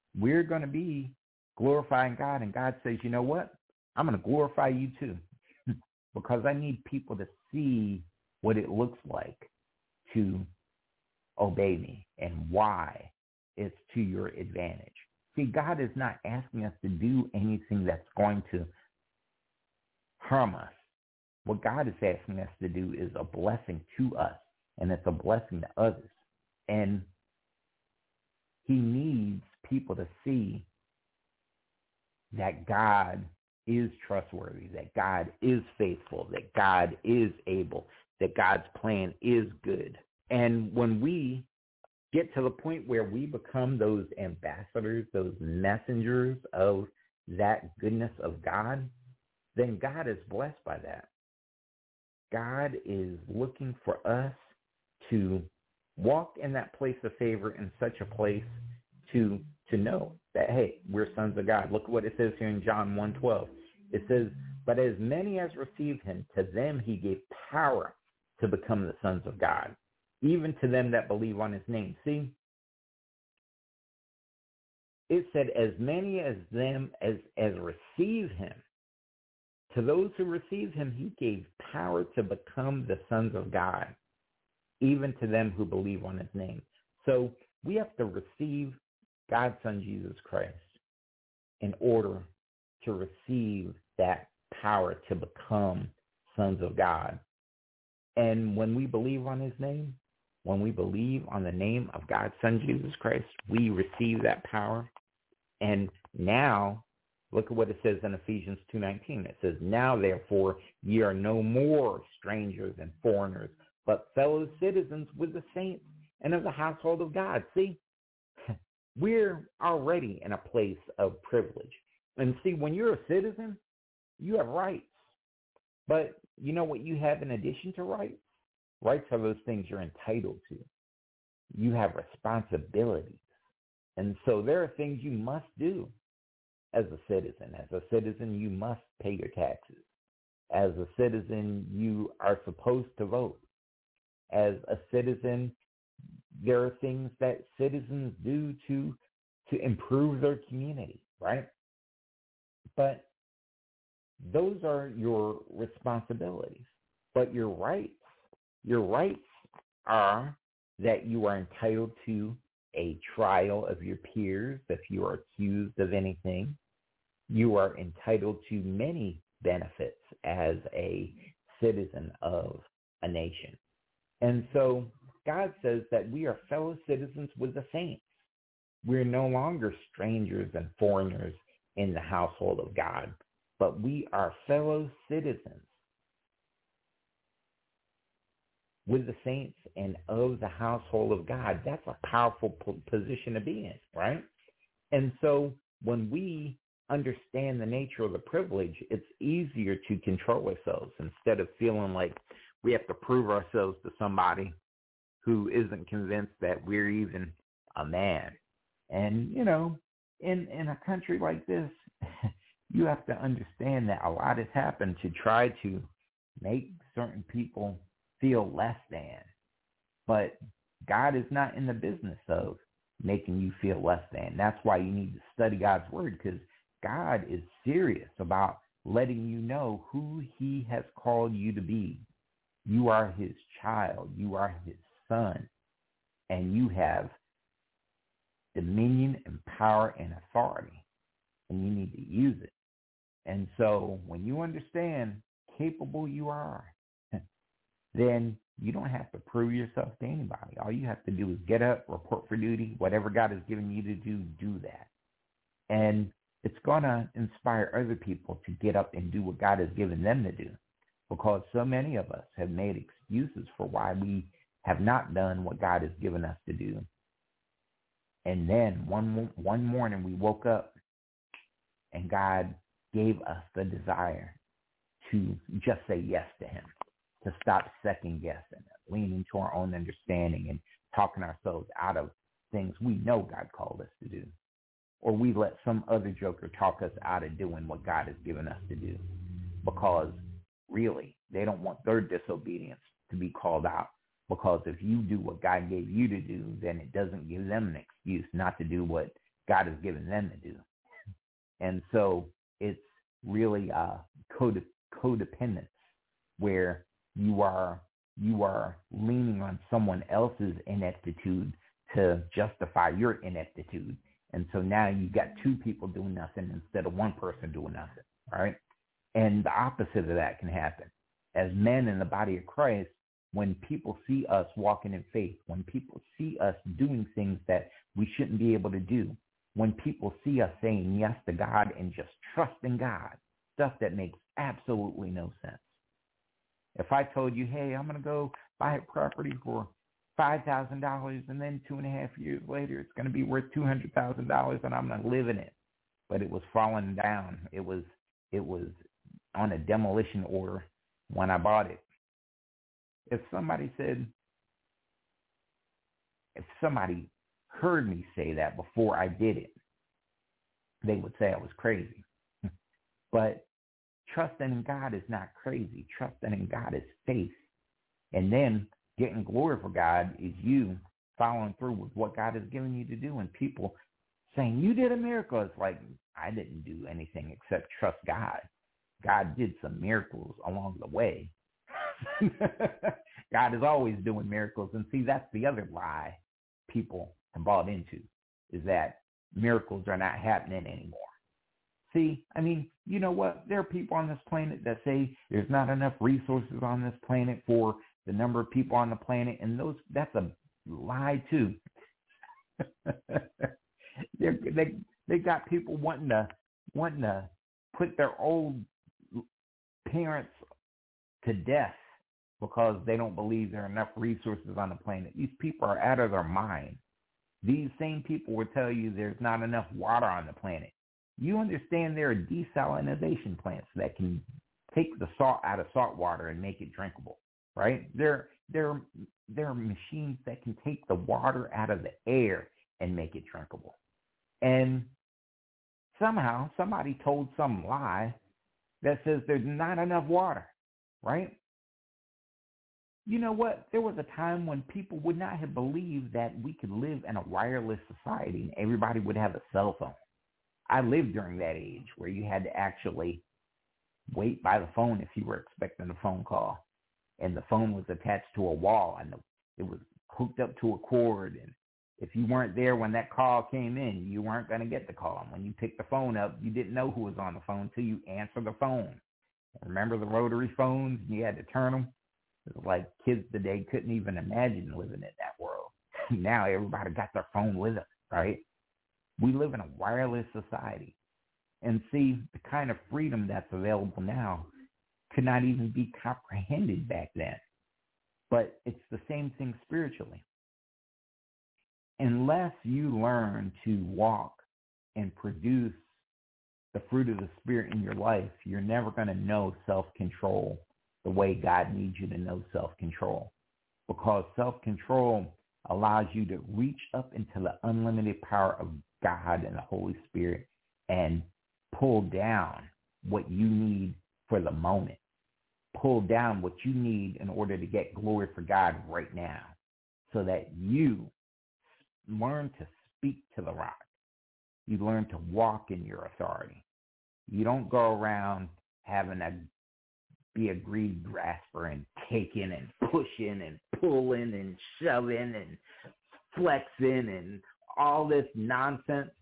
we're going to be glorifying God. And God says, you know what? I'm going to glorify you too, because I need people to see what it looks like to obey me and why it's to your advantage. See, God is not asking us to do anything that's going to harm us. What God is asking us to do is a blessing to us, and it's a blessing to others. And he needs people to see that God is trustworthy, that God is faithful, that God is able, that God's plan is good. And when we get to the point where we become those ambassadors, those messengers of that goodness of God, then God is blessed by that. God is looking for us to walk in that place of favor, in such a place to know that, hey, we're sons of God. Look what it says here in John 1:12. It says, but as many as received him, to them he gave power to become the sons of God, even to them that believe on his name. See, it said, as many as them as receive him. To those who receive him, he gave power to become the sons of God, even to them who believe on his name. So we have to receive God's Son, Jesus Christ, in order to receive that power to become sons of God. And when we believe on his name, when we believe on the name of God's Son, Jesus Christ, we receive that power. And now, look at what it says in Ephesians 2:19. It says, now, therefore, ye are no more strangers and foreigners, but fellow citizens with the saints and of the household of God. See, we're already in a place of privilege. And see, when you're a citizen, you have rights. But you know what you have in addition to rights? Rights are those things you're entitled to. You have responsibilities. And so there are things you must do as a citizen. As a citizen, you must pay your taxes. As a citizen, you are supposed to vote. As a citizen, there are things that citizens do to improve their community, right? But those are your responsibilities. But your rights are that you are entitled to a trial of your peers if you are accused of anything. You are entitled to many benefits as a citizen of a nation. And so God says that we are fellow citizens with the saints. We're no longer strangers and foreigners in the household of God, but we are fellow citizens with the saints and of the household of God. That's a powerful position to be in, right? And so when we understand the nature of the privilege, it's easier to control ourselves instead of feeling like we have to prove ourselves to somebody who isn't convinced that we're even a man. And, you know, in a country like this, you have to understand that a lot has happened to try to make certain people feel less than. But God is not in the business of making you feel less than. That's why you need to study God's word, because God is serious about letting you know who he has called you to be. You are his child. You are his son. And you have dominion and power and authority. And you need to use it. And so when you understand capable you are, then you don't have to prove yourself to anybody. All you have to do is get up, report for duty, whatever God has given you to do that. And it's going to inspire other people to get up and do what God has given them to do, because so many of us have made excuses for why we have not done what God has given us to do. And then one morning we woke up and God gave us the desire to just say yes to him, to stop second guessing, leaning to our own understanding and talking ourselves out of things we know God called us to do. Or we let some other joker talk us out of doing what God has given us to do, because really they don't want their disobedience to be called out. Because if you do what God gave you to do, then it doesn't give them an excuse not to do what God has given them to do. And so it's really codependence, where you are leaning on someone else's ineptitude to justify your ineptitude. And so now you've got two people doing nothing instead of one person doing nothing, right? And the opposite of that can happen. As men in the body of Christ, when people see us walking in faith, when people see us doing things that we shouldn't be able to do, when people see us saying yes to God and just trusting God, stuff that makes absolutely no sense. If I told you, hey, I'm going to go buy a property for $5,000 and then 2.5 years later it's going to be worth $200,000 and I'm going to live in it, but it was falling down. It was on a demolition order when I bought it. If somebody heard me say that before I did it, they would say I was crazy. But trusting in God is not crazy. Trusting in God is faith. And then getting glory for God is you following through with what God has given you to do. And people saying, you did a miracle. It's like, I didn't do anything except trust God. God did some miracles along the way. God is always doing miracles. And see, that's the other lie people have bought into, is that miracles are not happening anymore. See, I mean, you know what? There are people on this planet that say there's not enough resources on this planet for the number of people on the planet, and that's a lie too. They got people wanting to put their old parents to death because they don't believe there are enough resources on the planet. These people are out of their mind. These same people will tell you there's not enough water on the planet. You understand there are desalination plants that can take the salt out of salt water and make it drinkable, right? There are machines that can take the water out of the air and make it drinkable. And somehow somebody told some lie that says there's not enough water, right? You know what? There was a time when people would not have believed that we could live in a wireless society and everybody would have a cell phone. I lived during that age where you had to actually wait by the phone if you were expecting a phone call, and the phone was attached to a wall and it was hooked up to a cord, and if you weren't there when that call came in, you weren't going to get the call. And when you picked the phone up, you didn't know who was on the phone until you answered the phone. Remember the rotary phones? You had to turn them. It was like kids today couldn't even imagine living in that world. Now everybody got their phone with them, right? We live in a wireless society. And see, the kind of freedom that's available now could not even be comprehended back then. But it's the same thing spiritually. Unless you learn to walk and produce the fruit of the Spirit in your life, you're never going to know self-control the way God needs you to know self-control. Because self-control allows you to reach up into the unlimited power of God and the Holy Spirit and pull down what you need for the moment. Pull down what you need in order to get glory for God right now, so that you learn to speak to the rock. You learn to walk in your authority. You don't go around having to be a greed grasper and taking and pushing and pulling and shoving and flexing and all this nonsense.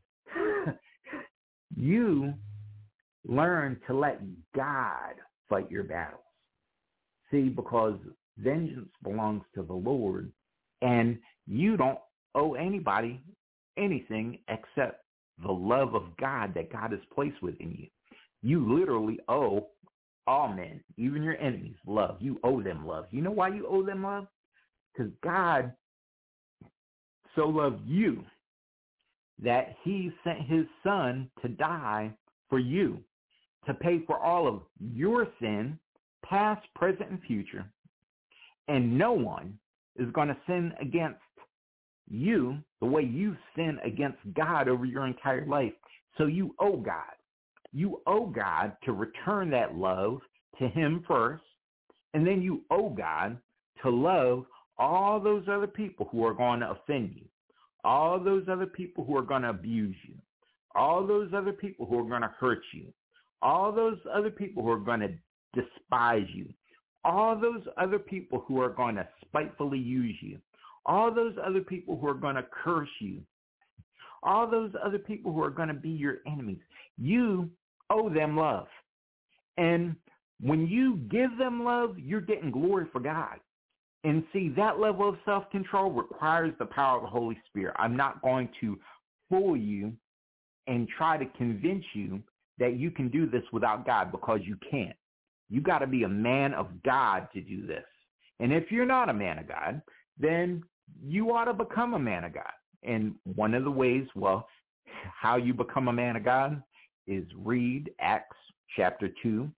You learn to let God fight your battles. See, because vengeance belongs to the Lord, and you don't owe anybody anything except the love of God that God has placed within you. You literally owe all men, even your enemies, love. You owe them love. You know why you owe them love? Because God so loved you that he sent his son to die for you, to pay for all of your sin, past, present, and future. And no one is going to sin against you the way you sin against God over your entire life. So you owe God. You owe God to return that love to him first, and then you owe God to love all those other people who are going to offend you, all those other people who are going to abuse you, all those other people who are going to hurt you, all those other people who are going to despise you, all those other people who are going to spitefully use you, all those other people who are going to curse you, all those other people who are going to be your enemies, you owe them love. And when you give them love, you're getting glory for God. And see, that level of self-control requires the power of the Holy Spirit. I'm not going to fool you and try to convince you that you can do this without God, because you can't. You got to be a man of God to do this. And if you're not a man of God, then you ought to become a man of God. And one of the ways, how you become a man of God is read Acts chapter 2.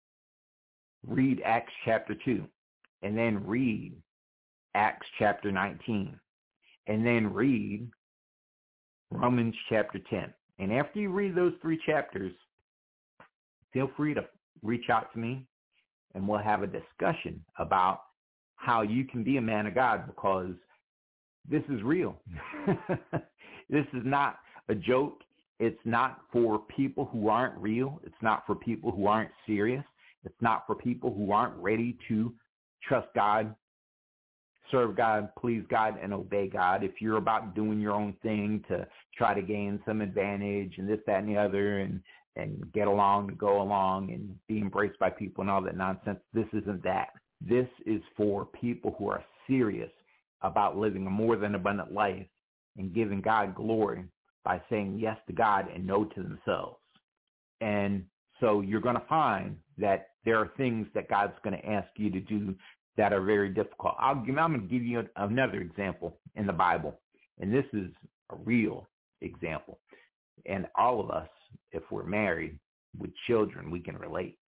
Read Acts chapter 2. And then read Acts chapter 19. And then read Romans chapter 10. And after you read those 3 chapters, feel free to reach out to me, and we'll have a discussion about how you can be a man of God, because this is real. This is not a joke. It's not for people who aren't real. It's not for people who aren't serious. It's not for people who aren't ready to trust God, serve God, please God, and obey God. If you're about doing your own thing to try to gain some advantage and this, that, and the other, and get along and go along and be embraced by people and all that nonsense, this isn't that. This is for people who are serious about living a more than abundant life and giving God glory by saying yes to God and no to themselves. And so you're going to find that there are things that God's going to ask you to do that are very difficult. I'm going to give you another example in the Bible, and this is a real example. And all of us, if we're married with children, we can relate.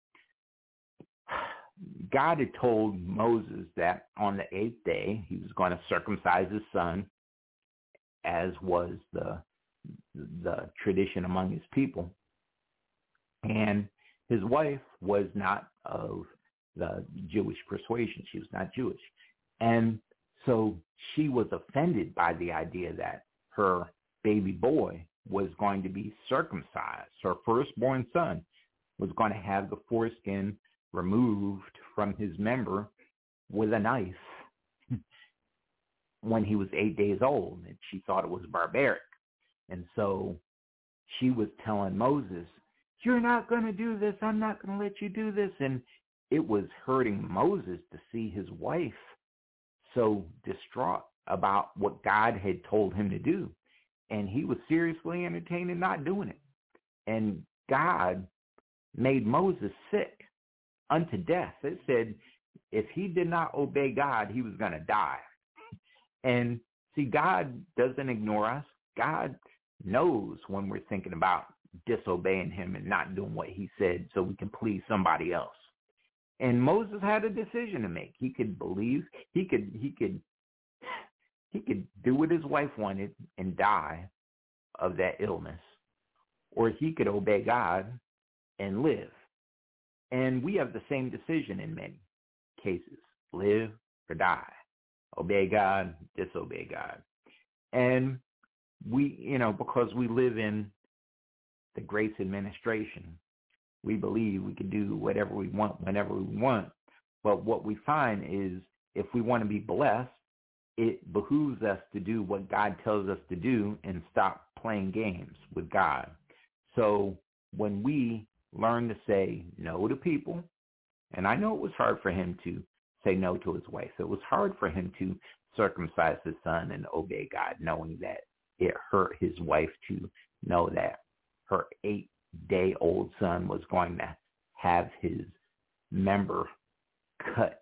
God had told Moses that on the 8th day he was going to circumcise his son, as was the tradition among his people. And his wife was not of the Jewish persuasion. She was not Jewish. And so she was offended by the idea that her baby boy was going to be circumcised. Her firstborn son was going to have the foreskin removed from his member with a knife when he was 8 days old. And she thought it was barbaric. And so she was telling Moses, "You're not going to do this. I'm not going to let you do this." And it was hurting Moses to see his wife so distraught about what God had told him to do. And he was seriously entertaining not doing it. And God made Moses sick unto death. It said if he did not obey God, he was going to die. And see, God doesn't ignore us. God knows when we're thinking about disobeying him and not doing what he said so we can please somebody else. And Moses had a decision to make. He could believe, he could do what his wife wanted and die of that illness, or he could obey God and live. And we have the same decision in many cases: live or die, obey God, disobey God. And we, because we live in the grace administration, we believe we can do whatever we want whenever we want. But what we find is if we want to be blessed, it behooves us to do what God tells us to do and stop playing games with God. So when we learn to say no to people, and I know it was hard for him to say no to his wife. It was hard for him to circumcise his son and obey God, knowing that it hurt his wife to know that her 8-day-old son was going to have his member cut.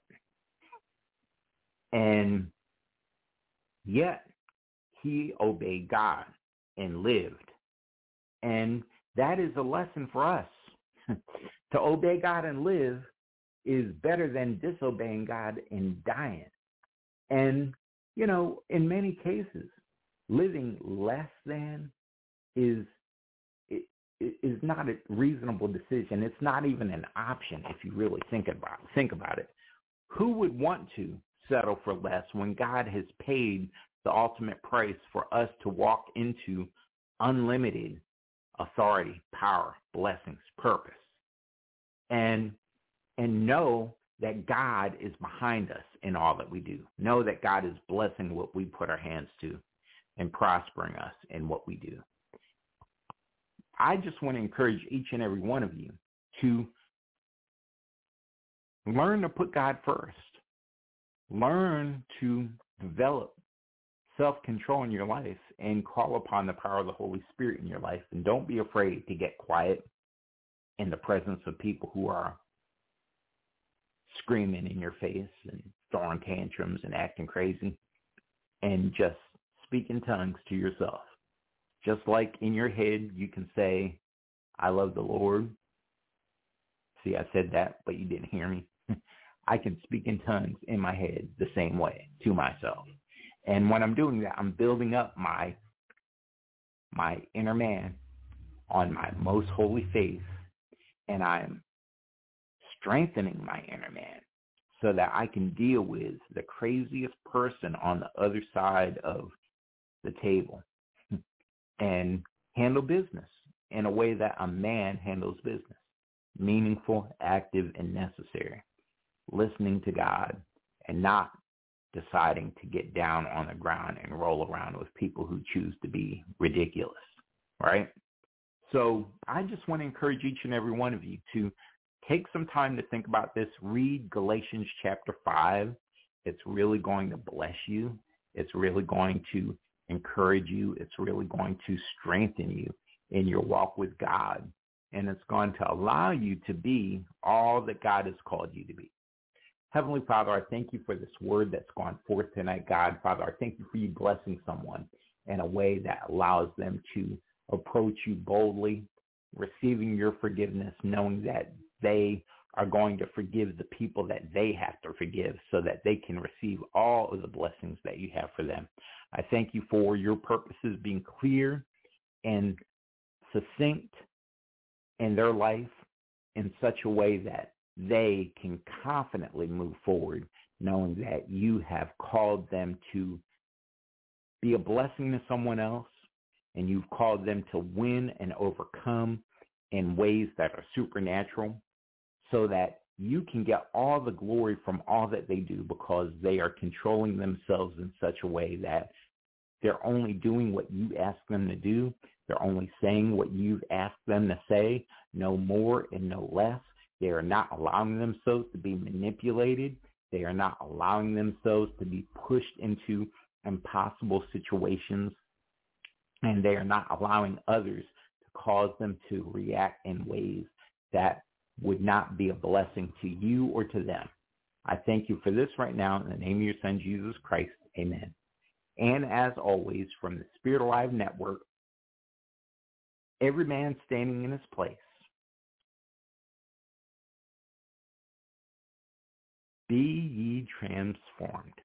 And yet he obeyed God and lived. And that is a lesson for us. To obey God and live is better than disobeying God and dying. And, in many cases, living less than is not a reasonable decision. It's not even an option if you really think about it. Who would want to settle for less when God has paid the ultimate price for us to walk into unlimited authority, power, blessings, purpose. And know that God is behind us in all that we do. Know that God is blessing what we put our hands to and prospering us in what we do. I just want to encourage each and every one of you to learn to put God first. Learn to develop self-control in your life and call upon the power of the Holy Spirit in your life. And don't be afraid to get quiet in the presence of people who are screaming in your face and throwing tantrums and acting crazy, and just speak in tongues to yourself. Just like in your head, you can say, I love the Lord. See, I said that, but you didn't hear me. I can speak in tongues in my head the same way to myself. And when I'm doing that, I'm building up my inner man on my most holy faith, and I'm strengthening my inner man so that I can deal with the craziest person on the other side of the table and handle business in a way that a man handles business, meaningful, active, and necessary, listening to God and not deciding to get down on the ground and roll around with people who choose to be ridiculous, right? So I just want to encourage each and every one of you to take some time to think about this. Read Galatians chapter 5. It's really going to bless you. It's really going to encourage you. It's really going to strengthen you in your walk with God. And it's going to allow you to be all that God has called you to be. Heavenly Father, I thank you for this word that's gone forth tonight, God. Father, I thank you for you blessing someone in a way that allows them to approach you boldly, receiving your forgiveness, knowing that they are going to forgive the people that they have to forgive so that they can receive all of the blessings that you have for them. I thank you for your purposes being clear and succinct in their life in such a way that they can confidently move forward, knowing that you have called them to be a blessing to someone else, and you've called them to win and overcome in ways that are supernatural, so that you can get all the glory from all that they do, because they are controlling themselves in such a way that they're only doing what you ask them to do. They're only saying what you've asked them to say, no more and no less. They are not allowing themselves to be manipulated. They are not allowing themselves to be pushed into impossible situations. And they are not allowing others to cause them to react in ways that would not be a blessing to you or to them. I thank you for this right now in the name of your Son, Jesus Christ. Amen. And as always, from the Spirit Alive Network, every man standing in his place, be ye transformed.